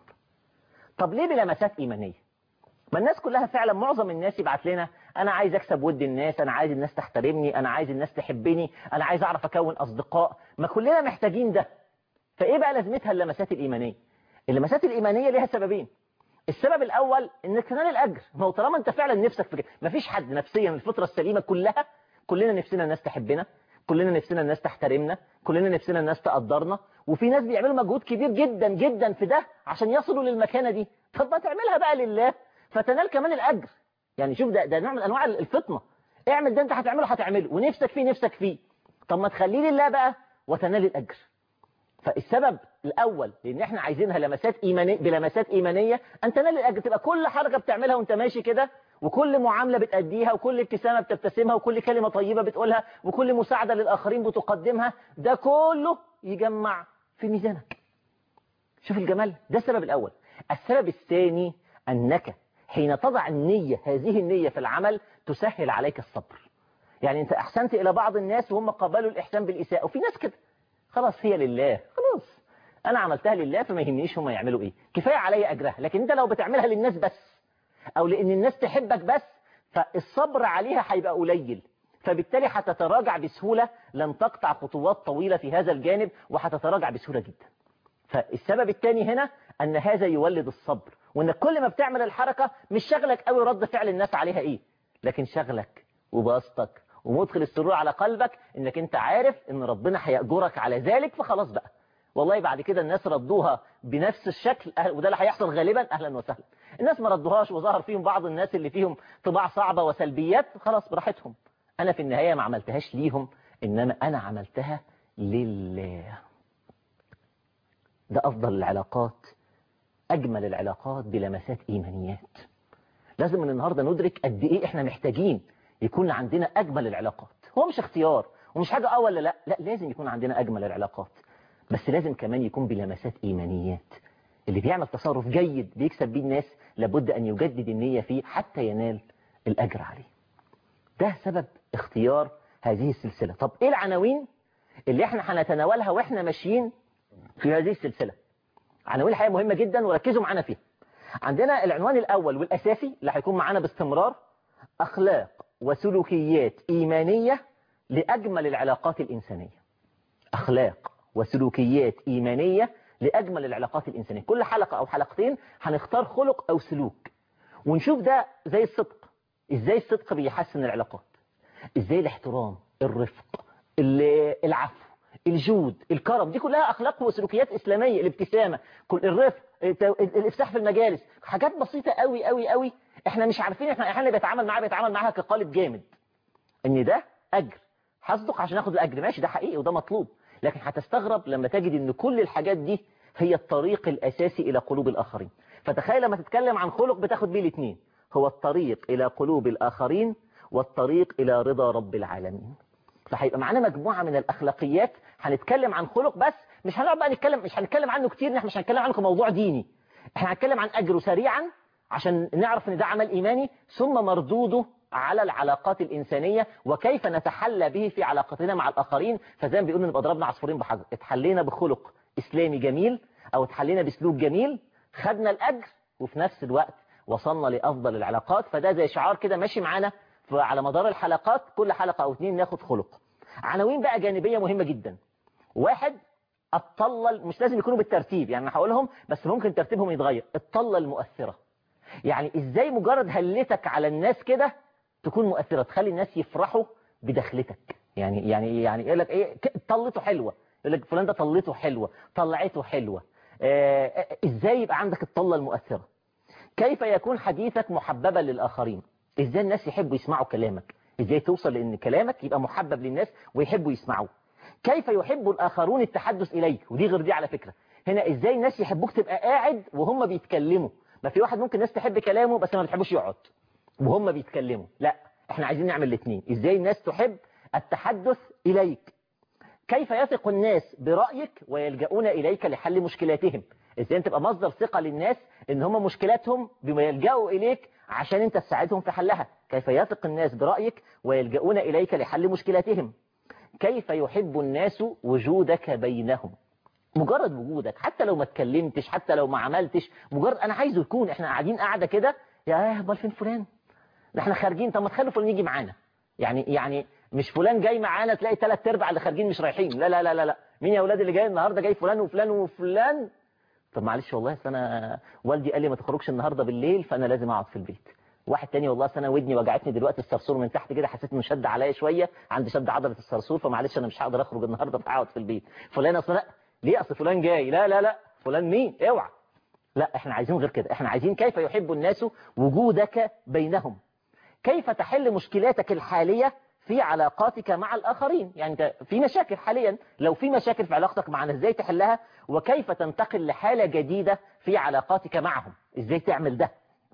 Speaker 2: طب ليه بلمسات إيمانية؟ ما الناس كلها فعلا معظم الناس يبعت لنا أنا عايز أكسب ود الناس، أنا عايز الناس تحترمني، أنا عايز الناس تحبني، أنا عايز أعرف أكون أصدقاء. ما كلنا محتاجين ده. فإيه بقى لازمتها اللمسات الإيمانية؟ اللمسات الإيمانية لها سببين. السبب الأول إنك تنال الأجر. ما هو طالما أنت فعلا نفسك في كده، مفيش حد نفسيا الفطرة السليمة كلها، كلنا نفسنا الناس تحبنا، كلنا نفسنا الناس تحترمنا، كلنا نفسنا الناس تقدرنا، وفي ناس بيعملوا مجهود كبير جدا جدا في ده عشان يصلوا للمكانة دي. طب ما تعملها بقى لله فتنال كمان الأجر. يعني شوف ده ده نوع من أنواع الفطنة. اعمل ده أنت هتعمله هتعمله ونفسك فيه نفسك فيه، طب ما تخليه لله بقى وتنال الأجر. فالسبب الأول لأن احنا عايزينها لمسات إيمانية، بلمسات إيمانية أن تنال الأجر. تبقى كل حركة بتعملها وأنت ماشي كده، وكل معاملة بتأديها، وكل ابتسامة بتبتسمها، وكل كلمة طيبة بتقولها، وكل مساعدة للآخرين بتقدمها، ده كله يجمع في ميزانك. شوف الجمال. ده السبب الأول. السبب الثاني أنك حين تضع النية، هذه النية في العمل تسهل عليك الصبر. يعني أنت أحسنت إلى بعض الناس وهم قبلوا الإحسان بالإساءة، وفي ناس كده خلاص هي لله، خلاص أنا عملتها لله فما يهمنيش هم يعملوا إيه، كفاية علي أجرها. لكن أنت لو بتعملها للناس بس أو لأن الناس تحبك بس، فالصبر عليها هيبقى قليل، فبالتالي هتتراجع بسهولة، لن تقطع خطوات طويلة في هذا الجانب وهتتراجع بسهولة جدا. فالسبب الثاني هنا أن هذا يولد الصبر، وأنك كل ما بتعمل الحركة مش شغلك قوي رد فعل الناس عليها إيه، لكن شغلك وبسطك ومدخل السرور على قلبك انك انت عارف ان ربنا هيأجرك على ذلك. فخلاص بقى والله بعد كده الناس ردوها بنفس الشكل، وده اللي هيحصل غالبا، اهلا وسهلا. الناس ما ردوهاش وظهر فيهم بعض الناس اللي فيهم طباع صعبة وسلبيات، خلاص براحتهم. انا في النهاية ما عملتهاش ليهم، انما انا عملتها لله. ده افضل العلاقات، اجمل العلاقات بلمسات ايمانيات. لازم من النهاردة ندرك قد ايه احنا محتاجين يكون عندنا أجمل العلاقات. هو مش اختيار ومش حاجة أول لا لا، لازم يكون عندنا أجمل العلاقات، بس لازم كمان يكون بلمسات إيمانيات. اللي بيعمل تصرف جيد بيكسب بيه الناس لابد أن يجدد النية فيه حتى ينال الأجر عليه. ده سبب اختيار هذه السلسلة. طب إيه العناوين اللي احنا هنتناولها وإحنا ماشيين في هذه السلسلة؟ عناوين الحقيقة مهمة جدا وركزوا معنا فيها. عندنا العنوان الأول والأساسي اللي هيكون معانا باستمرار: أخلاق وسلوكيات إيمانية لأجمل العلاقات الإنسانية. أخلاق وسلوكيات إيمانية لأجمل العلاقات الإنسانية. كل حلقة أو حلقتين هنختار خلق أو سلوك ونشوف ده زي الصدق، إزاي الصدق بيحسن العلاقات، إزاي الاحترام، الرفق، العفو، الجود، الكرم، دي كلها أخلاق وسلوكيات إسلامية. الابتسامة، كل الرفق، الإفساح في المجالس، حاجات بسيطة قوي قوي قوي احنا مش عارفين. احنا احنا اللي بيتعامل معاها بيتعامل معاها كقالب جامد ان ده اجر، هصدق عشان اخد الاجر، ماشي ده حقيقي وده مطلوب، لكن هتستغرب لما تجد ان كل الحاجات دي هي الطريق الاساسي الى قلوب الاخرين. فتخيل لما تتكلم عن خلق بتاخد بيه الاثنين، هو الطريق الى قلوب الاخرين والطريق الى رضا رب العالمين. فهيبقى معانا مجموعة من الاخلاقيات. هنتكلم عن خلق بس مش هنقعد بقى نتكلم، مش هنتكلم عنه كتير، احنا مش هنتكلم عنه كموضوع ديني، احنا هنتكلم عن اجره سريعا عشان نعرف ان ده عمل ايماني، ثم مردوده على العلاقات الإنسانية وكيف نتحلى به في علاقتنا مع الآخرين. فزي ما بيقولوا نبقى ضربنا عصفورين بحجر، اتحلينا بخلق إسلامي جميل أو اتحلينا بسلوك جميل، خدنا الأجر وفي نفس الوقت وصلنا لأفضل العلاقات. فده زي شعار كده ماشي معانا على مدار الحلقات، كل حلقة أو اتنين ناخد خلق. عناوين بقى جانبية مهمة جدا. واحد، الطلة، مش لازم يكونوا بالترتيب يعني انا هقولهم بس ممكن ترتيبهم يتغير. الطلة المؤثرة، يعني ازاي مجرد هلتك على الناس كده تكون مؤثرة، تخلي الناس يفرحوا بدخلتك. يعني يعني يعني يقول لك ايه، طلته حلوة، يقول لك فلان ده طلته حلوة، طلعته حلوة. آه ازاي يبقى عندك الطلة المؤثرة؟ كيف يكون حديثك محببا للآخرين؟ ازاي الناس يحبوا يسمعوا كلامك؟ ازاي توصل لان كلامك يبقى محبب للناس ويحبوا يسمعوه. كيف يحب الاخرون التحدث اليك، ودي غير دي على فكرة. هنا ازاي الناس يحبوك تبقى قاعد وهم بيتكلموا. ما في واحد ممكن الناس تحب كلامه بس ما بتحبوش يقعد وهم بيتكلموا. لا، احنا عايزين نعمل الاثنين. ازاي الناس تحب التحدث اليك. كيف يثق الناس برأيك ويلجؤون إليك لحل مشكلاتهم. ازاي انت تبقى مصدر ثقة للناس ان هم مشكلاتهم بما يلجؤوا إليك عشان انت تساعدهم في حلها. كيف يثق الناس برأيك ويلجؤون إليك لحل مشكلاتهم. كيف يحب الناس وجودك بينهم. مجرد وجودك، حتى لو ما اتكلمتش، حتى لو ما عملتش، مجرد انا عايزه يكون. احنا قاعدين قاعدة كده، يا اهبل فين فلان، احنا خارجين، طب ما تخلوا فلان يجي معانا. يعني يعني مش فلان جاي معانا تلاقي ثلاث ارباع اللي خارجين مش رايحين. لا لا لا لا لا، مين يا اولاد اللي جاي النهارده؟ جاي فلان وفلان وفلان. طب معلش والله اصل انا والدي قال لي ما تخرجش النهارده بالليل فانا لازم اقعد في البيت. واحد تاني والله اصل انا ودني وجعتني دلوقتي الصرصور من تحت كده، حسيت انه شد عليا شويه، عندي شد عضله الصرصور فمعلش انا مش هقدر اخرج النهارده فاقعد في البيت. فلان اصل لا، ليه اصل فلان جاي؟ لا لا لا، فلان مين؟ اوعى. لا، احنا عايزين غير كده. احنا عايزين كيف يحب الناس وجودك بينهم. كيف تحل مشكلاتك الحالية في علاقاتك مع الآخرين. يعني انت في مشاكل حاليا، لو في مشاكل في علاقتك معنا ازاي تحلها، وكيف تنتقل لحالة جديدة في علاقاتك معهم. ازاي تعمل ده.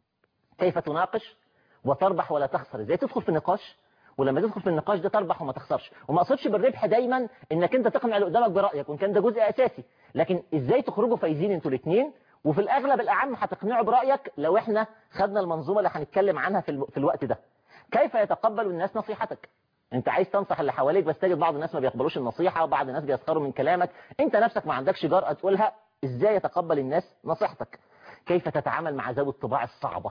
Speaker 2: كيف تناقش وتربح ولا تخسر. ازاي تدخل في النقاش ولما تدخل في النقاش ده تربح وما تخسرش. وما اقصدش بالربح دايما انك انت تقنع اللي قدامك برأيك، وان كان ده جزء اساسي، لكن ازاي تخرجوا فايزين انتوا الاثنين. وفي الاغلب الاعم هتقنعوا برأيك لو احنا خدنا المنظومة اللي هنتكلم عنها في, الو... في الوقت ده. كيف يتقبل الناس نصيحتك. انت عايز تنصح اللي حواليك بس تجد بعض الناس ما بيقبلوش النصيحة، وبعض الناس بيسخروا من كلامك، انت نفسك ما عندكش جرأة تقولها. ازاي يتقبل الناس نصيحتك. كيف تتعامل مع ذوي الطباع الصعبة.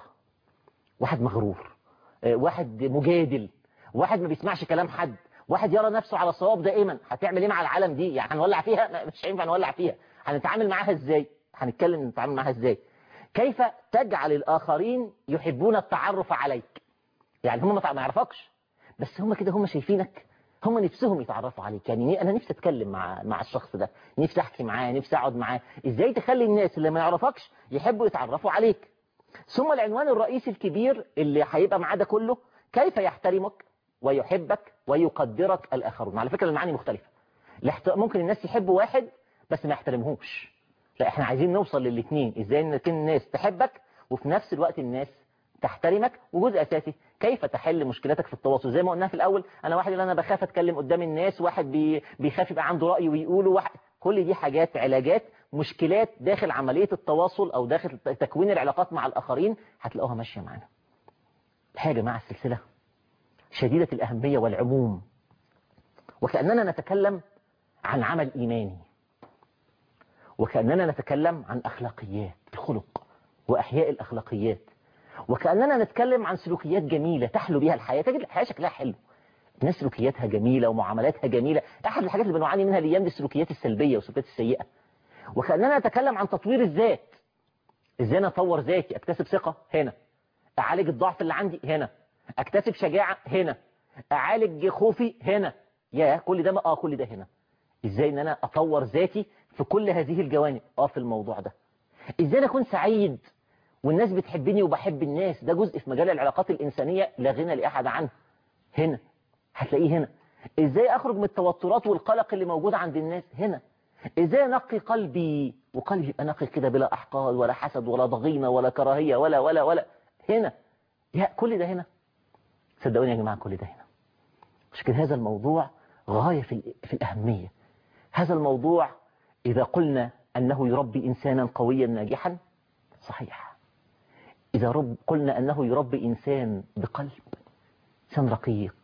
Speaker 2: واحد مغرور، واحد مجادل، واحد ما بيسمعش كلام حد، واحد يرى نفسه على صواب دائما. هتعمل ايه مع العالم دي؟ يعني هنولع فيها؟ مش هينفع نولع فيها. هنتعامل معاها ازاي؟ هنتكلم نتعامل معاها ازاي. كيف تجعل الآخرين يحبون التعرف عليك. يعني هم ما يعرفكش بس هم كده هم شايفينك، هم نفسهم يتعرفوا عليك. يعني انا نفسي اتكلم مع مع الشخص ده، نفسي احكي معاه، نفسي اقعد معاه. ازاي تخلي الناس اللي ما يعرفكش يحبوا يتعرفوا عليك. ثم العنوان الرئيسي الكبير اللي هيبقى معاه ده كله، كيف يحترمك ويحبك ويقدرك الآخرون. على فكرة المعاني مختلفة. ممكن الناس يحبوا واحد بس ما يحترمهوش. لا، احنا عايزين نوصل للاثنين. ازاي ان الناس تحبك وفي نفس الوقت الناس تحترمك. وجزء اساسي كيف تحل مشكلتك في التواصل. زي ما قلنا في الاول، انا واحد اللي انا بخاف اتكلم قدام الناس، واحد بي بيخاف يبقى عنده رأي ويقوله، واحد. كل دي حاجات علاجات مشكلات داخل عملية التواصل او داخل تكوين العلاقات مع الاخرين هتلاقوها ماشية معانا. الحاجة مع السلسلة شديدة الأهمية والعموم، وكأننا نتكلم عن عمل إيماني، وكأننا نتكلم عن أخلاقيات الخلق وأحياء الأخلاقيات، وكأننا نتكلم عن سلوكيات جميلة تحلو بها الحياة. تجد الحياة شكلها حلو، الناس سلوكياتها جميلة ومعاملاتها جميلة. أحد الحاجات اللي بنعاني منها الأيام دي السلوكيات السلبية والسلوكيات السيئة. وكأننا نتكلم عن تطوير الذات. إزاي أنا أطور ذاتي، أكتسب ثقة هنا، أعالج الضعف اللي عندي هنا، أكتسب شجاعة هنا، أعالج خوفي هنا. يا كل ده ما آه كل ده هنا. إزاي إن أنا أطور ذاتي في كل هذه الجوانب آه في الموضوع ده. إزاي أنا أكون سعيد والناس بتحبني وبحب الناس. ده جزء في مجال العلاقات الإنسانية لا غنى لأحد عنه. هنا هتلاقيه هنا. إزاي أخرج من التوترات والقلق اللي موجود عند الناس هنا. إزاي أنقي قلبي وقلبي يبقى نقي كده بلا أحقاد ولا حسد ولا ضغينة ولا كراهية ولا ولا ولا هنا. يا كل ده هنا. صدقوني يا جماعة كل ده هنا. مش كده هذا الموضوع غاية في, في الأهمية. هذا الموضوع إذا قلنا أنه يربي إنسانا قويا ناجحا صحيح. إذا رب قلنا أنه يربي إنسان بقلب، إنسان رقيق،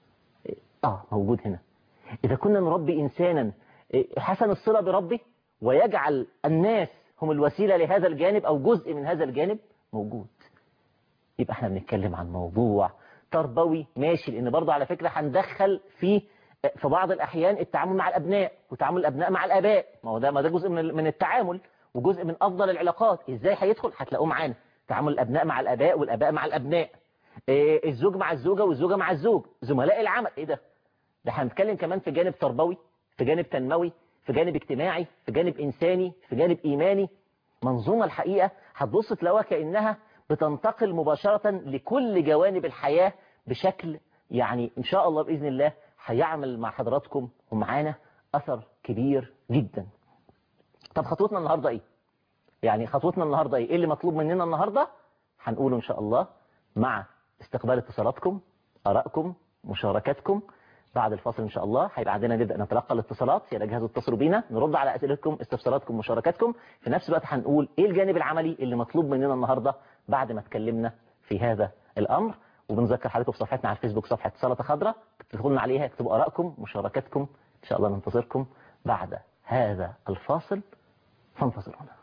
Speaker 2: آه موجود هنا. إذا كنا نربي إنسانا حسن الصلة بربه ويجعل الناس هم الوسيلة لهذا الجانب أو جزء من هذا الجانب موجود، يبقى احنا بنتكلم عن موضوع تربوي ماشي. لأن برضه على فكرة هندخل في في بعض الأحيان التعامل مع الأبناء وتعامل الأبناء مع الآباء. ما هو ده ما ده جزء من من التعامل وجزء من أفضل العلاقات. إزاي هيدخل؟ هتلاقوه معانا. تعامل الأبناء مع الآباء والآباء مع الأبناء، إيه الزوج مع الزوجة والزوجة مع الزوج، زملاء العمل. إيه ده؟ ده هنتكلم كمان في جانب تربوي، في جانب تنموي، في جانب اجتماعي، في جانب إنساني، في جانب إيماني. منظومة الحقيقة هتبص تلاقوها كأنها بتنتقل مباشرة لكل جوانب الحياة بشكل يعني إن شاء الله بإذن الله هيعمل مع حضراتكم ومعانا أثر كبير جدا. طب خطوتنا النهاردة إيه؟ يعني خطوتنا النهاردة إيه؟ إيه اللي مطلوب مننا النهاردة؟ هنقوله إن شاء الله مع استقبال اتصالاتكم، آرائكم، مشاركاتكم. بعد الفاصل إن شاء الله هيبقى عندنا نبدأ نتلقى الاتصالات، يا جهاز اتصلوا بينا نرد على أسئلتكم، استفساراتكم، مشاركاتكم. في نفس الوقت هنقول إيه الجانب العملي اللي مطلوب مننا النهاردة بعد ما اتكلمنا في هذا الأمر. وبنذكر حضراتكم في صفحتنا على الفيسبوك صفحة سلطة خضراء، تدخلوا عليها اكتبوا آرائكم، مشاركاتكم. إن شاء الله ننتظركم بعد هذا الفاصل، فانتظرونا.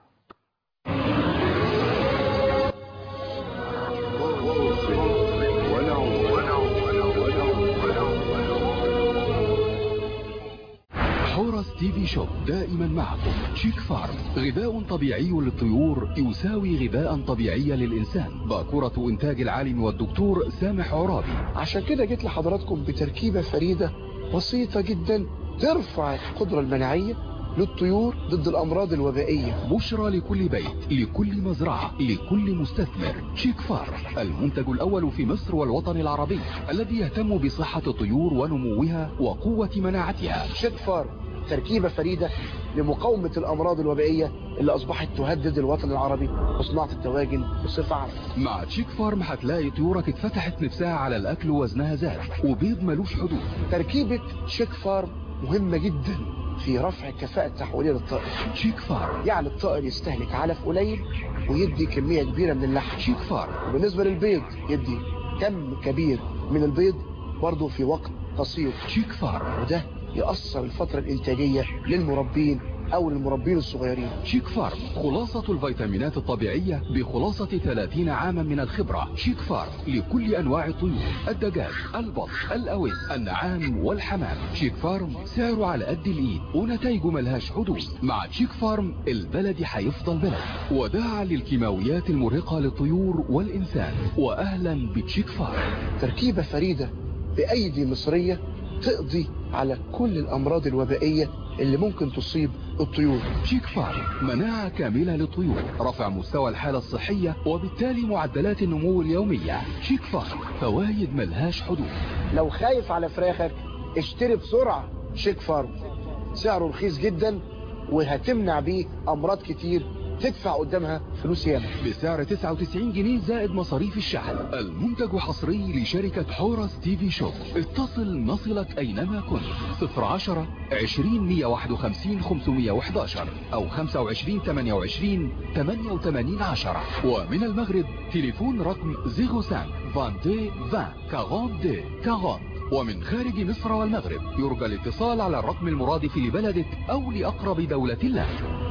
Speaker 3: حورس تي في شوب دائما معكم. تشيك فارم، غذاء طبيعي للطيور يساوي غذاء طبيعي للإنسان. باكورة إنتاج العالم والدكتور سامح عرابي.
Speaker 4: عشان كده جيت لحضراتكم بتركيبة فريدة بسيطة جدا ترفع القدرة المناعية للطيور ضد الأمراض الوبائية.
Speaker 3: بشرى لكل بيت، لكل مزرعة، لكل مستثمر. تشيك فارم، المنتج الأول في مصر والوطن العربي الذي يهتم بصحة الطيور ونموها وقوة مناعتها.
Speaker 4: تشيك فارم تركيبة فريدة لمقاومة الأمراض الوبائية اللي أصبحت تهدد الوطن العربي وصناعة الدواجن بصفة عامة.
Speaker 3: مع تشيك فارم هتلاقي طيورك اتفتحت نفسها على الأكل ووزنها زاد، وبيض ملوش حدود.
Speaker 4: تركيبة تشيك فارم مهمة جدا في رفع الكفاءة التحويلية للطائر.
Speaker 3: تشيك فارم
Speaker 4: يعني الطائر يستهلك علف قليل ويدي كمية كبيرة من اللحم.
Speaker 3: تشيك فارم
Speaker 4: وبالنسبة للبيض يدي كم كبير من البيض برضه في وقت قصير.
Speaker 3: تشيك فارم،
Speaker 4: وده يأثر الفترة الإنتاجية للمربين أو للمربين الصغيرين.
Speaker 3: تشيك فارم، خلاصة الفيتامينات الطبيعية بخلاصة ثلاثين عاما من الخبرة. تشيك فارم لكل أنواع الطيور، الدجاج، البط، الأوز، النعام والحمام. تشيك فارم سعره على قد الإيد ونتائجه ملهاش حدود. مع تشيك فارم البلد هيفضل بلد، وداعا للكيماويات المرهقة للطيور والإنسان. وأهلا بتشيك فارم،
Speaker 4: تركيبة فريدة بأيدي مصرية تقضي على كل الأمراض الوبائية اللي ممكن تصيب الطيور.
Speaker 3: تشيك فارم، مناعة كاملة للطيور، رفع مستوى الحالة الصحية وبالتالي معدلات النمو اليومية. تشيك فارم، فوايد ملهاش حدود.
Speaker 4: لو خايف على فراخك اشتري بسرعة تشيك فارم، سعره رخيص جدا وهتمنع بيه أمراض كتير تدفع قدامها فلوس ياما.
Speaker 3: بسعر تسعة وتسعين جنيه زائد مصاريف الشحن. المنتج حصري لشركة حورس تي في شوب. اتصل نصلك أينما كنت. صفر عشرة عشرين مية واحد وخمسين خمسمية وحداشر أو خمسة وعشرين ثمانية وعشرين ثمانية وثمانين عشرة. ومن المغرب تليفون رقم صفر خمسة اثنين عشرين عشرين أربعين أربعين. ومن خارج مصر والمغرب يرجى الاتصال على الرقم المرادف لبلدك أو لأقرب دولة لك.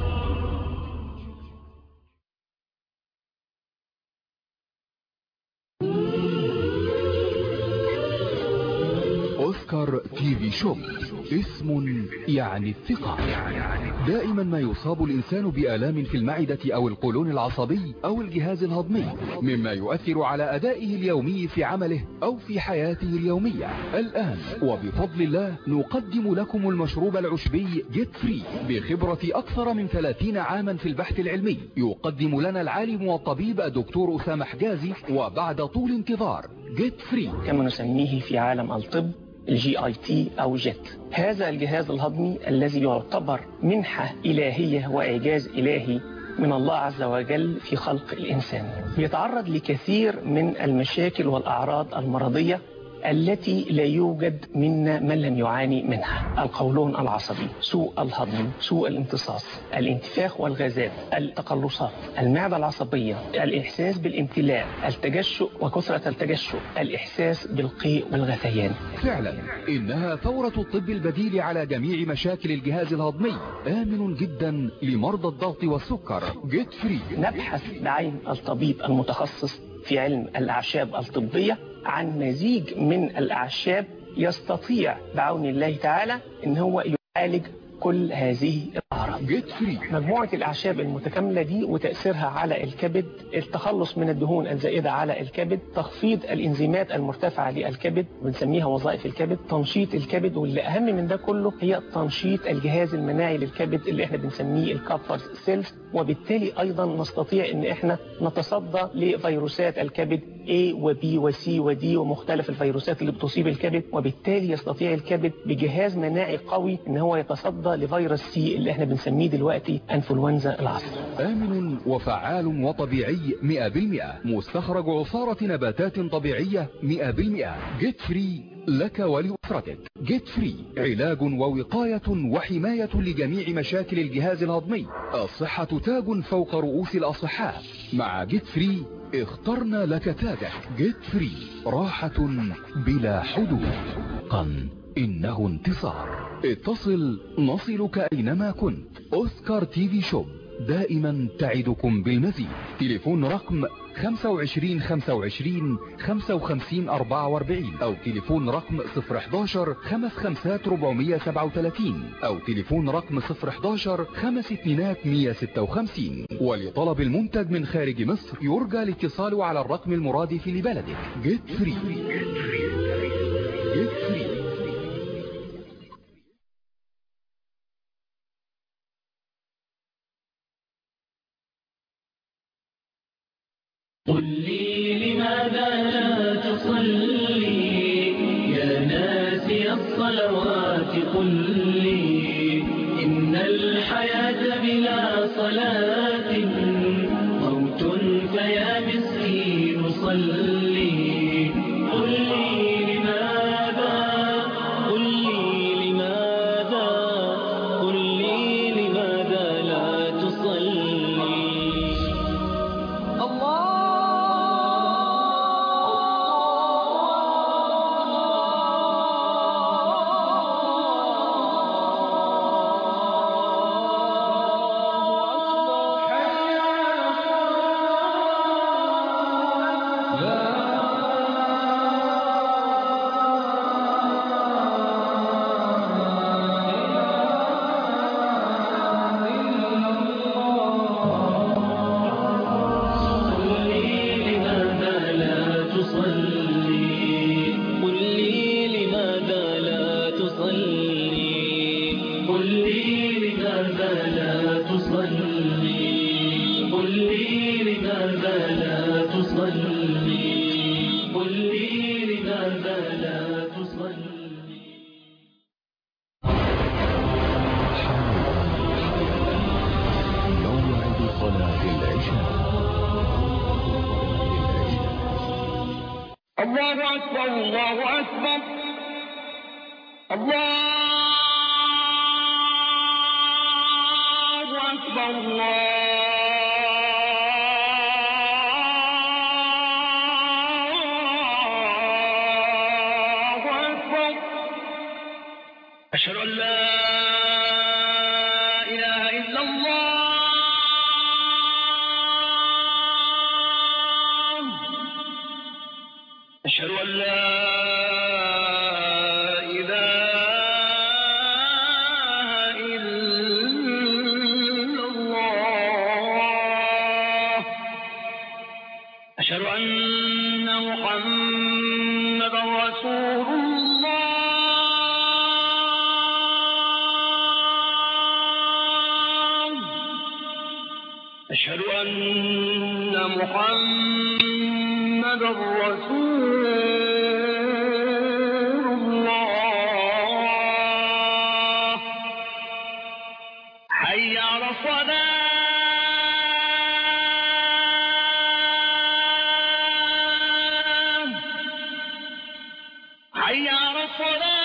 Speaker 3: أوسكار تي في شوب، اسم يعني الثقة. دائما ما يصاب الإنسان بآلام في المعدة أو القولون العصبي أو الجهاز الهضمي، مما يؤثر على أدائه اليومي في عمله أو في حياته اليومية. الآن وبفضل الله نقدم لكم المشروب العشبي جيت فري بخبرة أكثر من ثلاثين عاما في البحث العلمي. يقدم لنا العالم والطبيب الدكتور أسامة حجازي وبعد طول انتظار جيت فري،
Speaker 5: كما نسميه في عالم الطب الجي اي تي او جيت. هذا الجهاز الهضمي الذي يعتبر منحة إلهية وإعجاز إلهي من الله عز وجل في خلق الإنسان، يتعرض لكثير من المشاكل والأعراض المرضية التي لا يوجد منا من لم يعاني منها. القولون العصبي، سوء الهضم، سوء الامتصاص، الانتفاخ والغازات، التقلصات، المعدة العصبية، الإحساس بالامتلاء، التجشؤ وكثرة التجشؤ، الإحساس بالقيء والغثيان.
Speaker 3: فعلا إنها ثورة الطب البديل على جميع مشاكل الجهاز الهضمي، آمن جدا لمرضى الضغط والسكر. جيت فري.
Speaker 5: نبحث بعين الطبيب المتخصص في علم الأعشاب الطبية عن مزيج من الأعشاب يستطيع بعون الله تعالى إن هو يعالج كل هذه الأعراض.
Speaker 3: جيت فري.
Speaker 5: مجموعة الأعشاب المتكاملة دي وتأثيرها على الكبد، التخلص من الدهون الزائدة على الكبد، تخفيض الإنزيمات المرتفعة للكبد بنسميها وظائف الكبد، تنشيط الكبد، واللي أهم من ده كله هي تنشيط الجهاز المناعي للكبد اللي احنا بنسميه الكابفر سيلز، وبالتالي أيضا نستطيع إن احنا نتصدى لفيروسات الكبد A و B و C و D ومختلف الفيروسات اللي بتصيب الكبد، وبالتالي يستطيع الكبد بجهاز مناعي قوي إن هو يتصدى لفيروس سي اللي احنا بنسميه دلوقتي انفلونزا العصر.
Speaker 3: آمن وفعال وطبيعي مئة بالمئة، مستخرج عصارة نباتات طبيعية مئة بالمئة. جيت فري لك ولأسرتك. جيت فري علاج ووقاية وحماية لجميع مشاكل الجهاز الهضمي. الصحة تاج فوق رؤوس الأصحاء. مع جيت فري اخترنا لك تاجك. جيت فري راحة بلا حدود. قن إنه انتصار. اتصل نصلك أينما كنت. أوسكار تي في شوب دائما تعدكم بالمزيد. تليفون رقم خمسة وعشرين خمسة وعشرين خمسة وخمسين أربعة وأربعين أو تليفون رقم صفر حداشر خمس خمسات ربعمية سبعة وثلاثين أو تليفون رقم صفر حداشر خمس اتنينات مية ستة وخمسين. ولطلب المنتج من خارج مصر يرجى الاتصال على الرقم المرادف لبلدك. جيت فري. جيت فري.
Speaker 1: قل لي لماذا لا تصلي يا ناسي الصلوات؟ قل لي إن الحياة بلا صلاة موت، فيا مسكين صلي. قل لي لماذا، قل لي لماذا، قل لي لماذا لا تصلي.
Speaker 6: الله أكبر الله أكبر الله أكبر الله أكبر. أشهد أن لا إله إلا الله. أشهد أن لا إله إلا الله. أشهد أن محمدا رسول الله. أشهد أن محمدا رسول الله. حي على الصلاة. حي على الصلاة.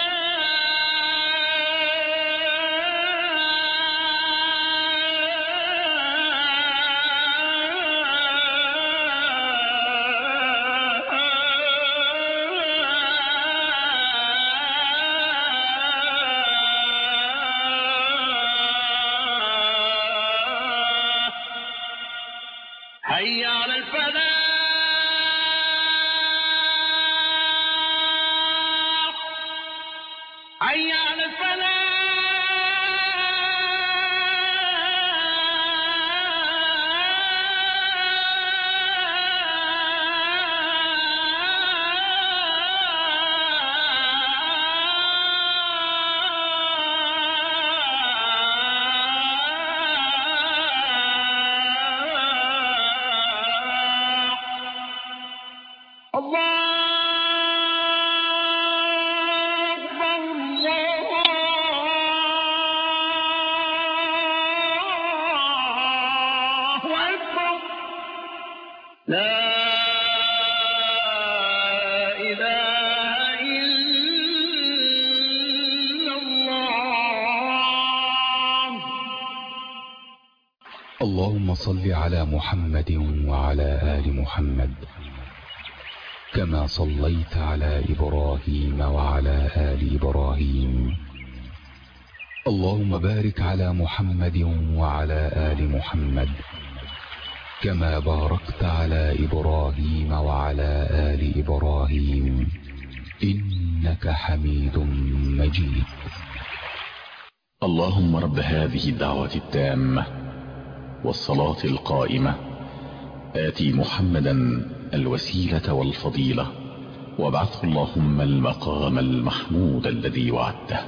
Speaker 6: حي على الفلاح. حي على الفلاح.
Speaker 3: اللهم صل على محمد وعلى آل محمد كما صليت على إبراهيم وعلى آل إبراهيم. اللهم بارك على محمد وعلى آل محمد كما باركت على إبراهيم وعلى آل إبراهيم إنك حميد مجيد.
Speaker 7: اللهم رب هذه الدعوة التامة والصلاة القائمة آتي محمدا الوسيلة والفضيلة وابعثه اللهم المقام المحمود الذي وعدته.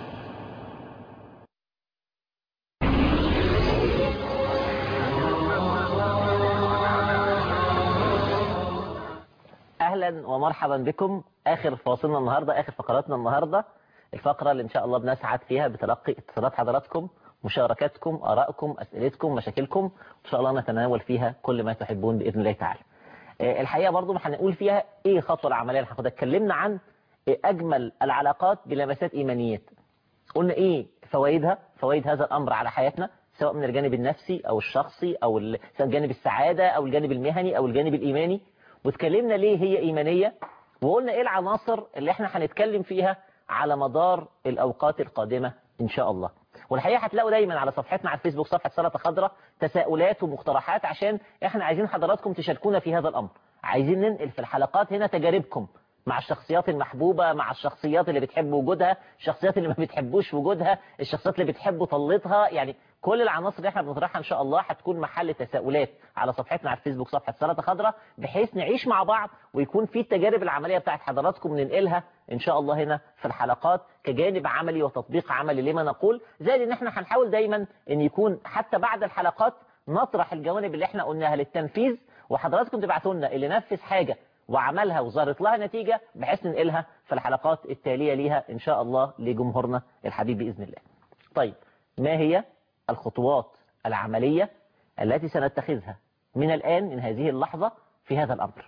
Speaker 2: أهلا ومرحبا بكم. آخر فاصلنا النهاردة، آخر فقراتنا النهاردة، الفقرة اللي إن شاء الله بنسعد فيها بتلقي اتصالات حضراتكم، مشاركاتكم، آرائكم، أسئلتكم، مشاكلكم، إن شاء الله نتناول فيها كل ما تحبون بإذن الله تعالى. الحقيقة برضو هنقول فيها إيه خطوة العملية اللي هناخدها. اتكلمنا عن أجمل العلاقات بلمسات إيمانيات. قلنا إيه فوائدها، فوائد هذا الأمر على حياتنا، سواء من الجانب النفسي أو الشخصي أو الجانب السعادة أو الجانب المهني أو الجانب الإيماني. واتكلمنا ليه هي إيمانية، وقلنا إيه العناصر اللي إحنا هنتكلم فيها على مدار الأوقات القادمة إن شاء الله. والحقيقة هتلاقوا دايما على صفحتنا على الفيسبوك صفحة سلطة خضراء تساؤلات ومقترحات، عشان إحنا عايزين حضراتكم تشاركونا في هذا الأمر. عايزين ننقل في الحلقات هنا تجاربكم مع الشخصيات المحبوبة، مع الشخصيات اللي بتحب وجودها، الشخصيات اللي ما بتحبوش وجودها، الشخصيات اللي بتحب طلتها. يعني كل العناصر اللي احنا بنطرحها ان شاء الله هتكون محل تساؤلات على صفحتنا على الفيسبوك صفحة سلطة خضراء، بحيث نعيش مع بعض ويكون في التجارب العملية بتاعت حضراتكم ننقلها ان شاء الله هنا في الحلقات كجانب عملي وتطبيق عملي لما نقول. زائد ان احنا هنحاول دايما ان يكون حتى بعد الحلقات نطرح الجوانب اللي احنا قلناها للتنفيذ، وحضراتكم تبعتوا لنا اللي نفذ حاجة وعملها وظهرت لها نتيجة، بحيث ننقلها في الحلقات التالية ليها إن شاء الله لجمهورنا الحبيب بإذن الله. طيب، ما هي الخطوات العملية التي سنتخذها من الآن من هذه اللحظة في هذا الأمر؟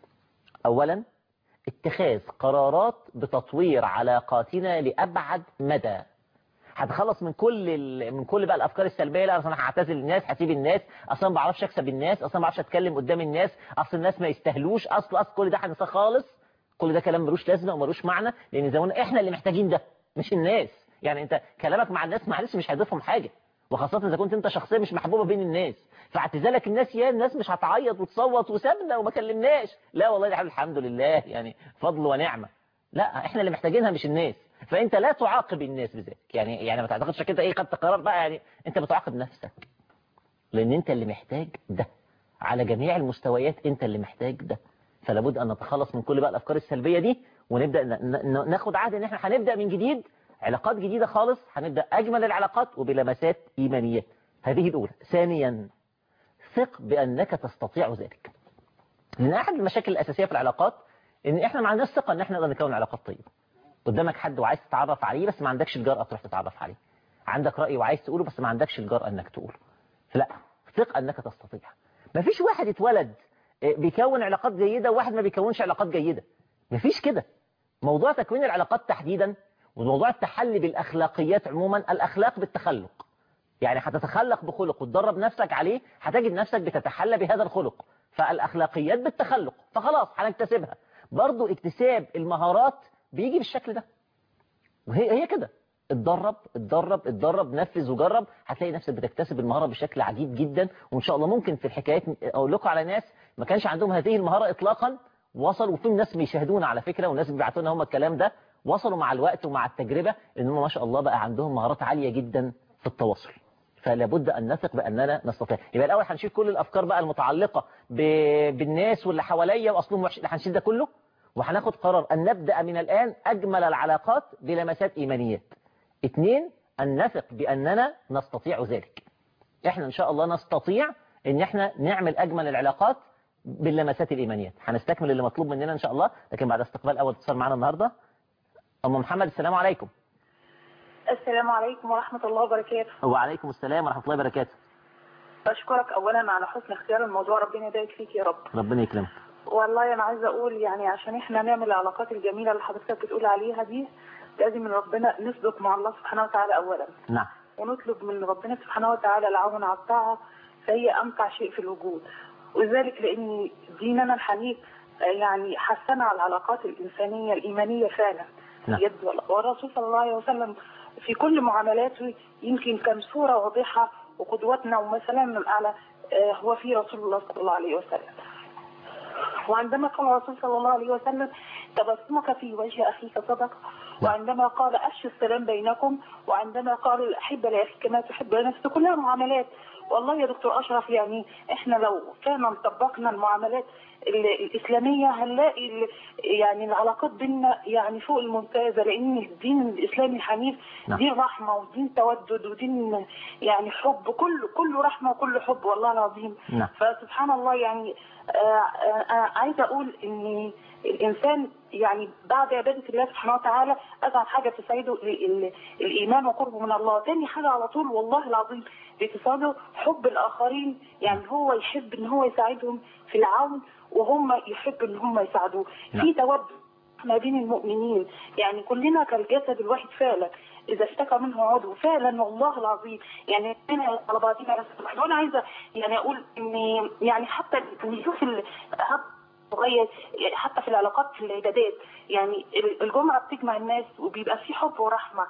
Speaker 2: أولا، اتخاذ قرارات بتطوير علاقاتنا لأبعد مدى. هتخلص من كل من كل بقى الافكار السلبيه. لا، اصل انا هعتزل الناس، هسيب الناس، اصلا ما بعرفش اكسب الناس، اصلا ما بعرفش اتكلم قدام الناس، اصل الناس ما يستاهلوش، اصل اصل كل ده هنساه خالص. كل ده كلام ملوش لازمه وملوش معنى، لان زي ما قلنا احنا اللي محتاجين ده مش الناس. يعني انت كلامك مع الناس معلش مش هيضيفهم حاجه، وخاصه اذا كنت انت شخصيه مش محبوبه بين الناس. فاعتزالك الناس، يا الناس مش هتعيط وتصوت وسابنا وما كلمناش، لا والله ده الحمد لله، يعني فضل ونعمه. لا، احنا اللي محتاجينها مش الناس. فانت لا تعاقب الناس بذلك، يعني يعني ما تعتقدش كده ايه خدت قرار بقى، يعني انت بتعاقب نفسك، لان انت اللي محتاج ده على جميع المستويات، انت اللي محتاج ده. فلا بد ان نتخلص من كل بقى الافكار السلبيه دي، ونبدا ناخد عهد ان احنا هنبدا من جديد، علاقات جديده خالص، هنبدا اجمل العلاقات وبلمسات ايمانيات. هذه الاولى. ثانيا، ثق بانك تستطيع ذلك. لان احد المشاكل الاساسيه في العلاقات ان احنا ما عندناش ثقه ان احنا نقدر نكون علاقات طيبه. قدامك حد وعايز تتعرف عليه بس ما عندكش الجرأة تروح تتعرف عليه، عندك رأي وعايز تقوله بس ما عندكش الجرأة انك تقوله. لا، ثق انك تستطيع. ما فيش واحد اتولد بيكون علاقات جيدة وواحد ما بيكونش علاقات جيدة، ما فيش كده. موضوع تكوين العلاقات تحديدا وموضوع التحلي بالاخلاقيات عموما، الاخلاق بالتخلق. يعني هتتخلق بخلق وتدرب نفسك عليه، هتجد نفسك بتتحلى بهذا الخلق. فالاخلاقيات بالتخلق، فخلاص هنكتسبها. برضو اكتساب المهارات بيجي بالشكل ده، وهي هي كده. اتدرب اتدرب اتدرب، نفذ وجرب، هتلاقي نفسك بتكتسب المهارة بشكل عجيب جدا. وان شاء الله ممكن في الحكايات اقول لكم على ناس ما كانش عندهم هذه المهارة اطلاقا، وصلوا. وفي ناس بيشاهدونا على فكرة، وناس بيبعتوا لنا هم الكلام ده، وصلوا مع الوقت ومع التجربة ان هم ما شاء الله بقى عندهم مهارات عالية جدا في التواصل. فلا بد ان نثق باننا نستطيع. يبقى الاول هنشيل كل الافكار بقى المتعلقة ب... بالناس واللي حواليا واصلهم وحش، هنشيل ده كله، وهناخد قرار أن نبدأ من الآن أجمل العلاقات بلمسات إيمانيات. اثنين، أن نثق بأننا نستطيع ذلك. إحنا إن شاء الله نستطيع أن إحنا نعمل أجمل العلاقات باللمسات الإيمانيات. هنستكمل اللي مطلوب مننا إن شاء الله، لكن بعد استقبال أول اتصال معنا النهاردة. أم محمد، السلام عليكم.
Speaker 8: السلام عليكم ورحمة الله وبركاته.
Speaker 2: وعليكم السلام ورحمة الله وبركاته.
Speaker 8: بشكرك أولا على حسن اختيار الموضوع، ربنا يبارك فيك يا رب.
Speaker 2: ربنا يكرمك.
Speaker 8: والله أنا عايزة أقول يعني عشان إحنا نعمل العلاقات الجميلة اللي حضرتك بتقول عليها دي، لازم من ربنا نصدق مع الله سبحانه وتعالى أولا.
Speaker 2: نعم.
Speaker 8: ونطلب من ربنا سبحانه وتعالى العون على الطاعة، فهي أمتع شيء في الوجود. وذلك لأن ديننا الحنيف يعني حثنا على العلاقات الإنسانية الإيمانية فعلا بجد والله. والرسول صلى الله عليه وسلم في كل معاملاته يمكن كان صورة واضحة وقدوتنا ومثلا الأعلى هو في رسول الله صلى الله عليه وسلم. وعندما قال الرسول صلى الله عليه وسلم تبسمك في وجه أخيك صدقة، وعندما قال أفشوا السلام بينكم، وعندما قال الأحب لأخيك كما تحب لنفسك، كلها معاملات. والله يا دكتور أشرف يعني إحنا لو فعلا طبقنا المعاملات الإسلامية هنلاقي يعني العلاقات بيننا يعني فوق الممتازة، لأن الدين الإسلامي الحنيف دين رحمة ودين تودد ودين يعني حب، كله كله رحمة وكله حب والله العظيم. فسبحان الله يعني عايزة أقول إن الإنسان يعني بعد عبادة الله سبحانه وتعالى أسعد حاجة تساعده الإيمان وقربه من الله. تاني حاجة على طول والله العظيم بتساعده حب الآخرين، يعني هو يحب إن هو يساعدهم في العون وهم يحب إن هم يساعدوه. في توبة ما بين المؤمنين، يعني كلنا كالجسد الواحد فعلا إذا اشتكى منه عضو فعلا والله العظيم يعني أنا على بعضنا. وأنا عايزة يعني أقول إن يعني حتى نشوف صغير حتى في العلاقات في العبادات، يعني الجمعة بتجمع الناس وبيبقى في حب ورحمة،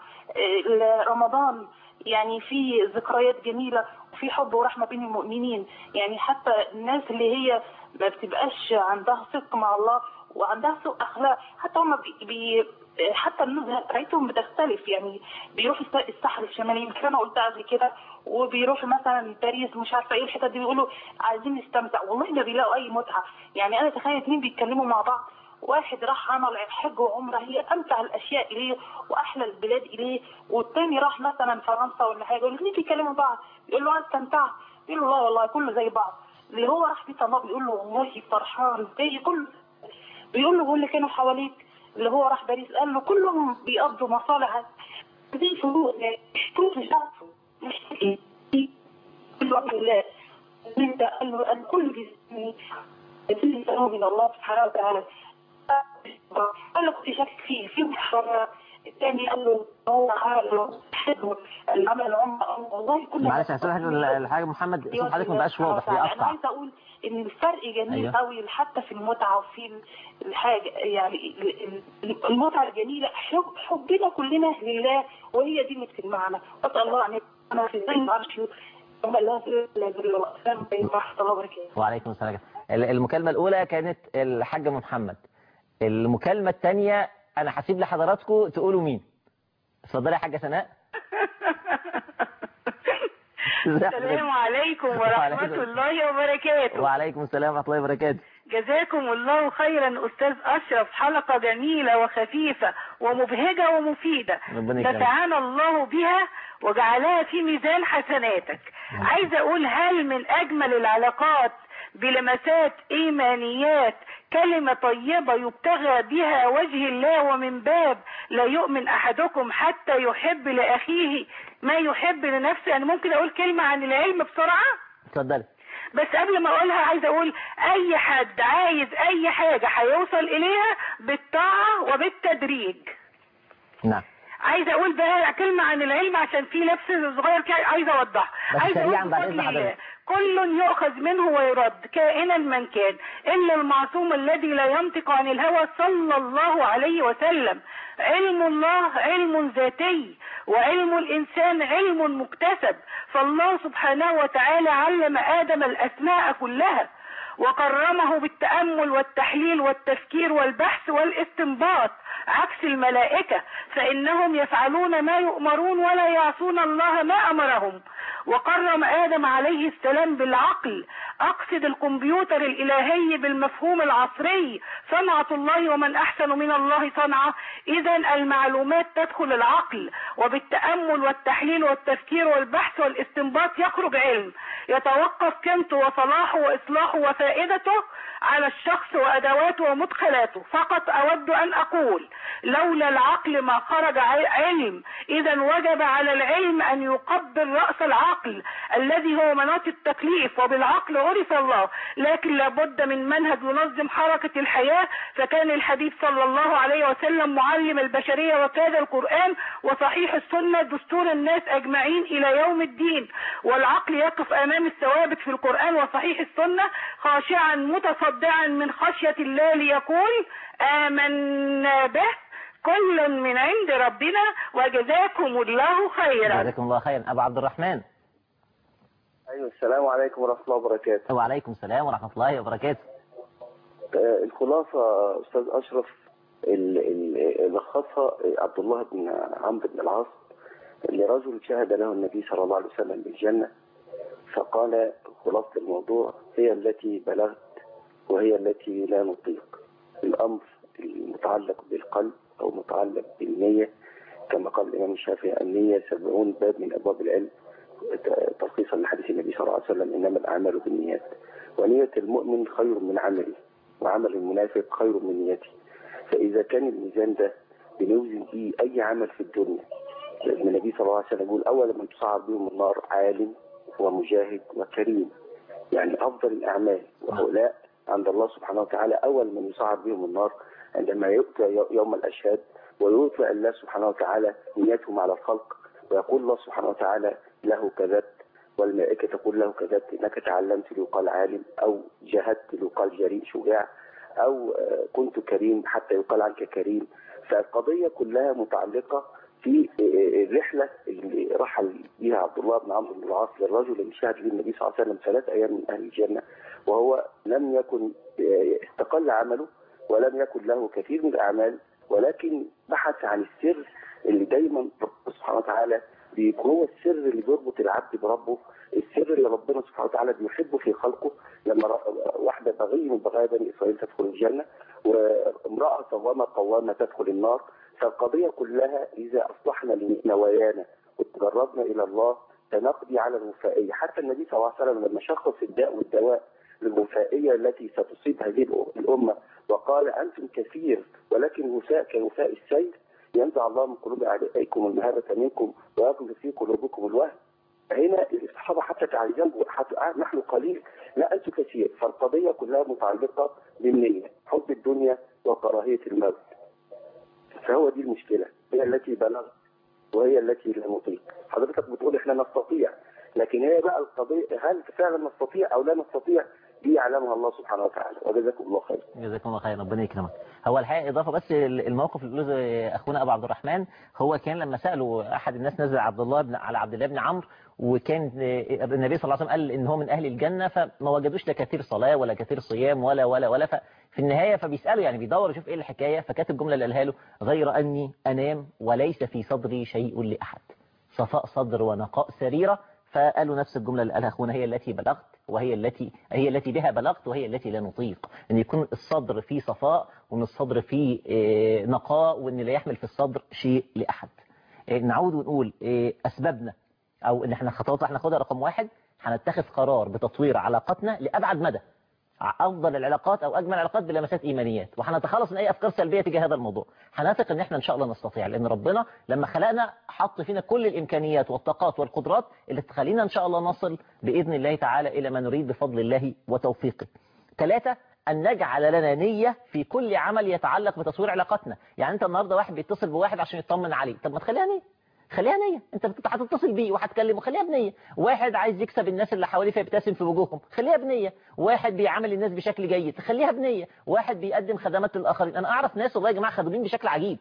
Speaker 8: رمضان يعني في ذكريات جميلة وفي حب ورحمة بين المؤمنين. يعني حتى الناس اللي هي ما بتبقاش عندها صدق مع الله وعندها سوء أخلاق حتى هم بي بي حتى النزهة بتاعتهم بتختلف، يعني بيروحوا الساحل الشمالي يمكن انا قلتها قبل كده، وبيروحوا مثلا باريس مش عارفه ايه الحتت دي بيقولوا عايزين نستمتع، والله ما بيلاقوا اي متعه. يعني انا تخيل اتنين بيتكلموا مع بعض، واحد راح عمل حج وعمره هي امتع الاشياء اليه واحلى البلاد اليه، والتاني راح مثلا فرنسا ولا حاجه، والاثنين بيتكلموا بعض يقول له انا استمتعت، يقول له لا والله كله زي بعض. اللي هو راح بيت الله بيقول له والله فرحان زي كل، بيقول له واللي كانوا حواليك اللي هو راح باريس قال له كلهم بيقضوا مصالح دي فلوس فلوس شخص مش كل وقت الله انت قال له الكل جسمي اللي سألوه من الله سبحانه وتعالى. قال له كنت شاك فيه في محرمة. الثاني قال له هو حلو العمل عمره والله كل
Speaker 2: معلش يا استاذ الحاج محمد اسم حضرتك ما بقاش واضح بيقطع.
Speaker 8: انا عايزه اقول ان الفرق جميل قوي أيوه. حتى في المتعه وفي الحاجه يعني المتعه الجميله حب حبنا كلنا لله وهي دي اللي بتجمعنا. اسال الله ان انا في زي ما عرفت
Speaker 2: وعليكم السلام. المكالمه الاولى كانت الحاج محمد، المكالمه الثانيه انا هسيب لحضراتكم تقولوا مين. اتفضلي يا حاجه سناء.
Speaker 9: السلام عليكم ورحمة الله وبركاته.
Speaker 2: وعليكم السلام ورحمة الله وبركاته.
Speaker 9: جزاكم الله خيرا أستاذ أشرف، حلقة جميلة وخفيفة ومبهجة ومفيدة نفعنا الله بها وجعلها في ميزان حسناتك. عايزة أقول هل من أجمل العلاقات بلمسات إيمانيات كلمة طيبة يبتغى بها وجه الله، ومن باب لا يؤمن أحدكم حتى يحب لأخيه ما يحب لنفسه. أنا ممكن أقول كلمة عن العلم بسرعة؟
Speaker 2: اتفضلي.
Speaker 9: بس قبل ما أقولها عايز أقول أي حد عايز أي حاجة هيوصل إليها بالطاعة وبالتدريج.
Speaker 2: نعم.
Speaker 9: عايزة أقول بقى كلمة عن العلم عشان في لبس صغير كده عايزة أوضح.
Speaker 2: عايزة أقول بفضل الله
Speaker 9: كل يؤخذ منه ويرد كائنا من كان إلا المعصوم الذي لا ينطق عن الهوى صلى الله عليه وسلم. علم الله علم ذاتي وعلم الإنسان علم مكتسب، فالله سبحانه وتعالى علم آدم الأسماء كلها وكرمه بالتأمل والتحليل والتفكير والبحث والاستنباط عكس الملائكة، فإنهم يفعلون ما يؤمرون ولا يعصون الله ما أمرهم. وكرم آدم عليه السلام بالعقل، أقصد الكمبيوتر الإلهي بالمفهوم العصري، صنعة الله ومن أحسن من الله صنعة. إذا المعلومات تدخل العقل، وبالتأمل والتحليل والتفكير والبحث والاستنباط يخرج علم يتوقف قيمته وصلاحه وإصلاحه وفائدته على الشخص وأدواته ومدخلاته. فقط أود أن أقول لولا العقل ما خرج علم، إذا وجب على العلم أن يقبل رأس العقل الذي هو مناط التكليف، وبالعقل عرف الله. لكن لابد من منهج ينظم حركة الحياة، فكان الحبيب صلى الله عليه وسلم معلم البشرية وكاد القرآن وصحيح وصحيح السنة دستور الناس أجمعين إلى يوم الدين، والعقل يقف أمام الثوابت في القرآن وصحيح السنة خاشعا متصدعا من خشية الله ليقول آمنا به كل من عند ربنا وجزاكم الله خيرا.
Speaker 2: جزاكم الله خيرا. أبو عبد الرحمن.
Speaker 10: أيوة السلام عليكم ورحمة الله وبركاته.
Speaker 2: وعليكم السلام ورحمة الله وبركاته.
Speaker 10: آه الخلاصة أستاذ أشرف اللي لخصها عبد الله بن عمرو بن العاص لرجل شهد له النبي صلى الله عليه وسلم بالجنة، فقال خلاصة الموضوع هي التي بلغت وهي التي لا نطيق. الأمر المتعلق بالقلب أو متعلق بالنية كما قال الإمام الشافعي النية سبعون باب من أبواب العلم تلخيصا لحديث النبي صلى الله عليه وسلم إنما الأعمال بالنيات، ونية المؤمن خير من عمله وعمل المنافق خير من نيته. فإذا كان الميزان ده بنوزن فيه أي عمل في الدنيا، النبي صلى الله عليه وسلم يقول أول من تصعر بهم النار عالم ومجاهد وكريم، يعني أفضل الأعمال، وهؤلاء عند الله سبحانه وتعالى أول من يصعر بهم النار عندما يؤتى يوم الأشهاد ويطلع الله سبحانه وتعالى نيتهم على الخلق، ويقول الله سبحانه وتعالى له كذبت، والملائكة تقول له كذبت إنك تعلمت ليقال عالم، أو جاهدت ليقال جريء شجاع، أو كنت كريم حتى يقال عنك كريم. فالقضية كلها متعلقة في الرحلة اللي رحل بها عبد الله بن عمرو بن العاص للرجل اللي شهد له النبي صلى الله عليه وسلم ثلاث أيام من أهل الجنة، وهو لم يكن استقل عمله ولم يكن له كثير من الأعمال، ولكن بحث عن السر اللي دايما ربنا سبحانه وتعالى هو السر اللي بيربط العبد بربه، السر اللي ربنا سبحانه وتعالى بيحبه في خلقه. لما واحدة بغي من بغايا بني إسرائيل تدخل الجنة، وامرأة صوامة قوامة تدخل النار. فالقضية كلها إذا أصلحنا نوايانا وتجربنا إلى الله سنقضي على الوفائية. حتى النبي صلى الله عليه وسلم لما شخص الداء والدواء للوفائية التي ستصيب هذه الأمة وقال أنتم كثير ولكن وفاء كوفاء السيل، ينزع الله من قلوب أعدائكم المهابة منكم ويقذف في قلوبكم الوهن. هنا الصحابة حتى تعجبوا حتى نحن قليل لا أنتم كثير. فالقضية كلها متعلقة بالنية، حب الدنيا وكراهية الموت. فهو دي المشكلة، هي التي بلغت وهي التي لا نطيق. حضرتك بتقول احنا نستطيع، لكن هي بقى القضية هل فعلا نستطيع أو لا نستطيع، دي يعلمها الله سبحانه وتعالى. وجزاكم الله خير.
Speaker 2: جزاكم الله خير، ربنا يكرمك. هو الحقيقة إضافة بس الموقف اللي قاله أخونا أبو عبد الرحمن، هو كان لما سألوا أحد الناس نزل عبد الله بن على عبد الله بن عمرو، وكان النبي صلى الله عليه وسلم قال إن هو من أهل الجنة، فما وجدوش لا كثير صلاة ولا كثير صيام ولا ولا ولا في النهاية فبيسألوا يعني بيدور يشوف إيه الحكاية، فكانت الجملة اللي قالها له غير أني أنام وليس في صدري شيء لأحد، صفاء صدر ونقاء سريرة. فقالوا نفس الجملة اللي قالها أخونا هي التي بلغت وهي التي هي التي بها بلغت وهي التي لا نطيق، أن يكون الصدر فيه صفاء وأن الصدر فيه نقاء وأن لا يحمل في الصدر شيء لأحد. نعود ونقول أسبابنا أو إن احنا خطوات احنا خدها. رقم واحد، هنتخذ قرار بتطوير علاقاتنا لأبعد مدى، أفضل العلاقات أو أجمل العلاقات بلمسات إيمانيات، وهنتخلص من أي أفكار سلبية تجاه هذا الموضوع. هنثق إن إحنا إن شاء الله نستطيع، لأن ربنا لما خلقنا حط فينا كل الإمكانيات والطاقات والقدرات اللي تخلينا إن شاء الله نصل بإذن الله تعالى إلى ما نريد بفضل الله وتوفيقه. ثلاثة، أن نجعل لنا نية في كل عمل يتعلق بتطوير علاقاتنا. يعني أنت النهاردة واحد بيتصل بواحد عشان يطمن عليه، طب ما تخليها نية، خليها نية، انت هتتصل بيه وهتكلمه خليها بنية. واحد عايز يكسب الناس اللي حواليه فيبتسم في وجوههم، خليها بنية. واحد بيعامل الناس بشكل جيد، خليها بنية. واحد بيقدم خدمات للآخرين. انا اعرف ناس والله يا جماعه خدومين بشكل عجيب،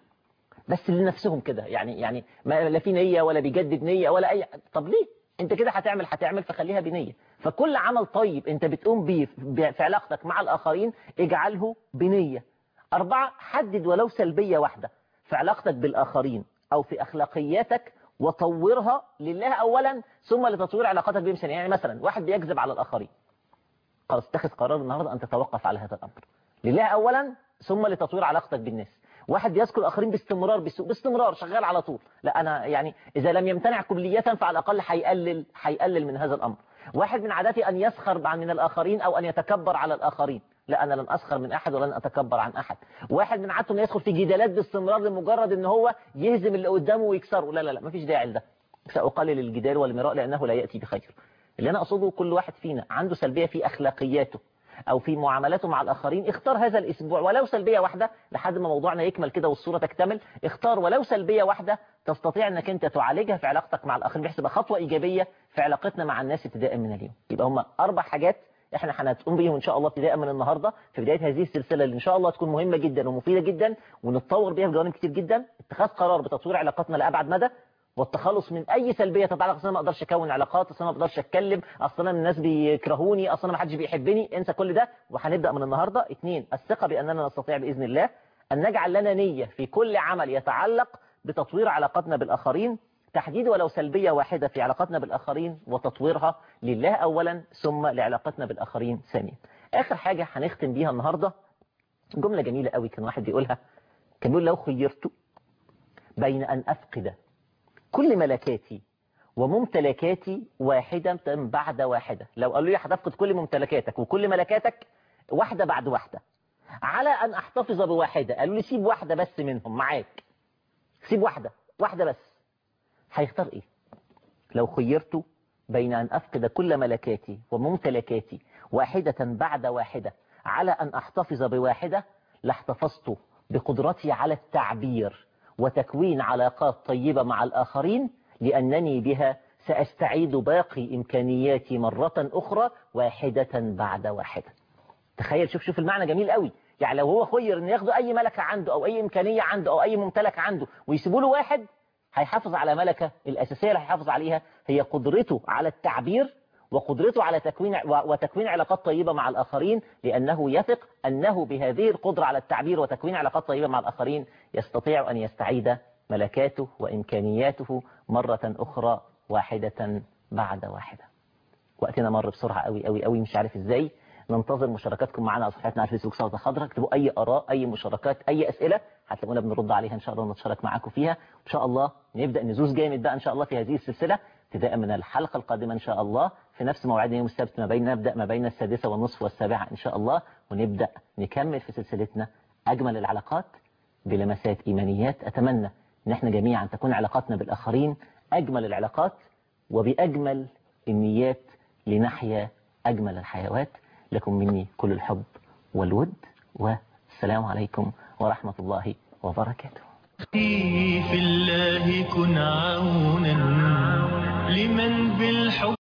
Speaker 2: بس لنفسهم كده، يعني يعني ما لا في نية ولا بيجدد نية ولا اي. طب ليه؟ انت كده هتعمل هتعمل فخليها بنية. فكل عمل طيب انت بتقوم بيه في علاقتك مع الآخرين اجعله بنية. أربعة، حدد ولو سلبية واحدة في علاقتك بالآخرين أو في أخلاقياتك وطورها لله أولا ثم لتطوير علاقاتك بهم ثانيا. يعني مثلا واحد بيكذب على الآخرين، خلاص اتخذ قرار النهارده أن تتوقف على هذا الأمر لله أولا ثم لتطوير علاقتك بالناس. واحد بيذكر الآخرين باستمرار بالسوء باستمرار شغال على طول، لا أنا يعني إذا لم يمتنع كلية فعلى الأقل هيقلل هيقلل من هذا الأمر. واحد من عاداتي أن يسخر من الآخرين أو أن يتكبر على الآخرين، لا أنا لن أسخر من أحد ولن أتكبر عن أحد. واحد من عادته أن يدخل في جدالات باستمرار لمجرد أن هو يهزم اللي قدامه ويكسره، لا لا لا مفيش داعي لده، سأقلل الجدال والمراء لأنه لا يأتي بخير. اللي أنا أقصده كل واحد فينا عنده سلبية في أخلاقياته، أو في معاملاته مع الآخرين، اختار هذا الأسبوع ولو سلبية واحدة لحد ما موضوعنا يكمل كده والصورة تكتمل. اختار ولو سلبية واحدة تستطيع أنك أنت تعالجها في علاقتك مع الآخرين بحيث تبقى خطوة إيجابية في علاقتنا مع الناس ابتداء من اليوم. يبقى هم أربع حاجات احنا هنقوم بيهم ان شاء الله ابتداء من النهارده في بدايه هذه السلسله اللي ان شاء الله تكون مهمه جدا ومفيده جدا ونتطور بيها في جوانب كتير جدا. اتخاذ قرار بتطوير علاقاتنا لابعد مدى، والتخلص من اي سلبيه تتعلق اصل انا ما اقدرش اكون علاقات، اصل انا ما اقدرش اتكلم، اصل انا الناس بيكرهوني، اصل انا ما حدش بيحبني. انسى كل ده وهنبدا من النهارده. اثنين، الثقه باننا نستطيع باذن الله ان نجعل لنا نيه في كل عمل يتعلق بتطوير علاقاتنا بالاخرين، تحديد ولو سلبية واحدة في علاقتنا بالآخرين وتطويرها لله أولا ثم لعلاقتنا بالآخرين ثانيا. آخر حاجة هنختم بيها النهاردة جملة جميلة قوي كان واحد بيقولها، كان بيقول لو خيرت بين أن أفقد كل ملكاتي وممتلكاتي واحدة بعد واحدة، لو قالوا لي هتفقد كل ممتلكاتك وكل ملكاتك واحدة بعد واحدة على أن أحتفظ بواحدة، قالوا لي سيب واحدة بس منهم معاك، سيب واحدة واحدة بس، هيختار ايه؟ لو خيرت بين ان افقد كل ملكاتي وممتلكاتي واحدة بعد واحدة على ان احتفظ بواحدة لاحتفظت بقدرتي على التعبير وتكوين علاقات طيبة مع الاخرين، لانني بها ساستعيد باقي امكانياتي مرة اخرى واحدة بعد واحدة. تخيل، شوف شوف المعنى جميل قوي. يعني لو هو خير ان ياخدوا اي ملكة عنده او اي امكانية عنده او اي ممتلك عنده ويسيبوا له واحد، هيحافظ على ملكة الأساسية اللي هيحافظ عليها هي قدرته على التعبير وقدرته على تكوين وتكوين علاقات طيبة مع الآخرين، لأنه يثق أنه بهذه القدرة على التعبير وتكوين علاقات طيبة مع الآخرين يستطيع أن يستعيد ملكاته وإمكانياته مرة أخرى واحدة بعد واحدة. وقتنا مر بسرعة قوي قوي قوي، مش عارف إزاي. ننتظر مشاركاتكم معنا على صفحتنا على الفيسبوك سلطة خضراء. اكتبوا أي آراء، أي مشاركات، أي أسئلة، هتلاقونا بنرد عليها إن شاء الله ونتشارك معاكم فيها. إن شاء الله نبدأ نزوز جامد بقى إن شاء الله في هذه السلسلة ابتداء من الحلقة القادمة إن شاء الله في نفس موعدنا يوم السبت، ما بين نبدأ ما بين السادسة والنصف والسابعة إن شاء الله، ونبدأ نكمل في سلسلتنا أجمل العلاقات بلمسات إيمانيات. أتمنى إن احنا جميعا تكون علاقاتنا بالآخرين أجمل العلاقات وبأجمل النيات لنحيا أجمل الحيوات. لكم مني كل الحب والود، والسلام عليكم ورحمة الله وبركاته.
Speaker 1: في الله كن عونا لمن بالحب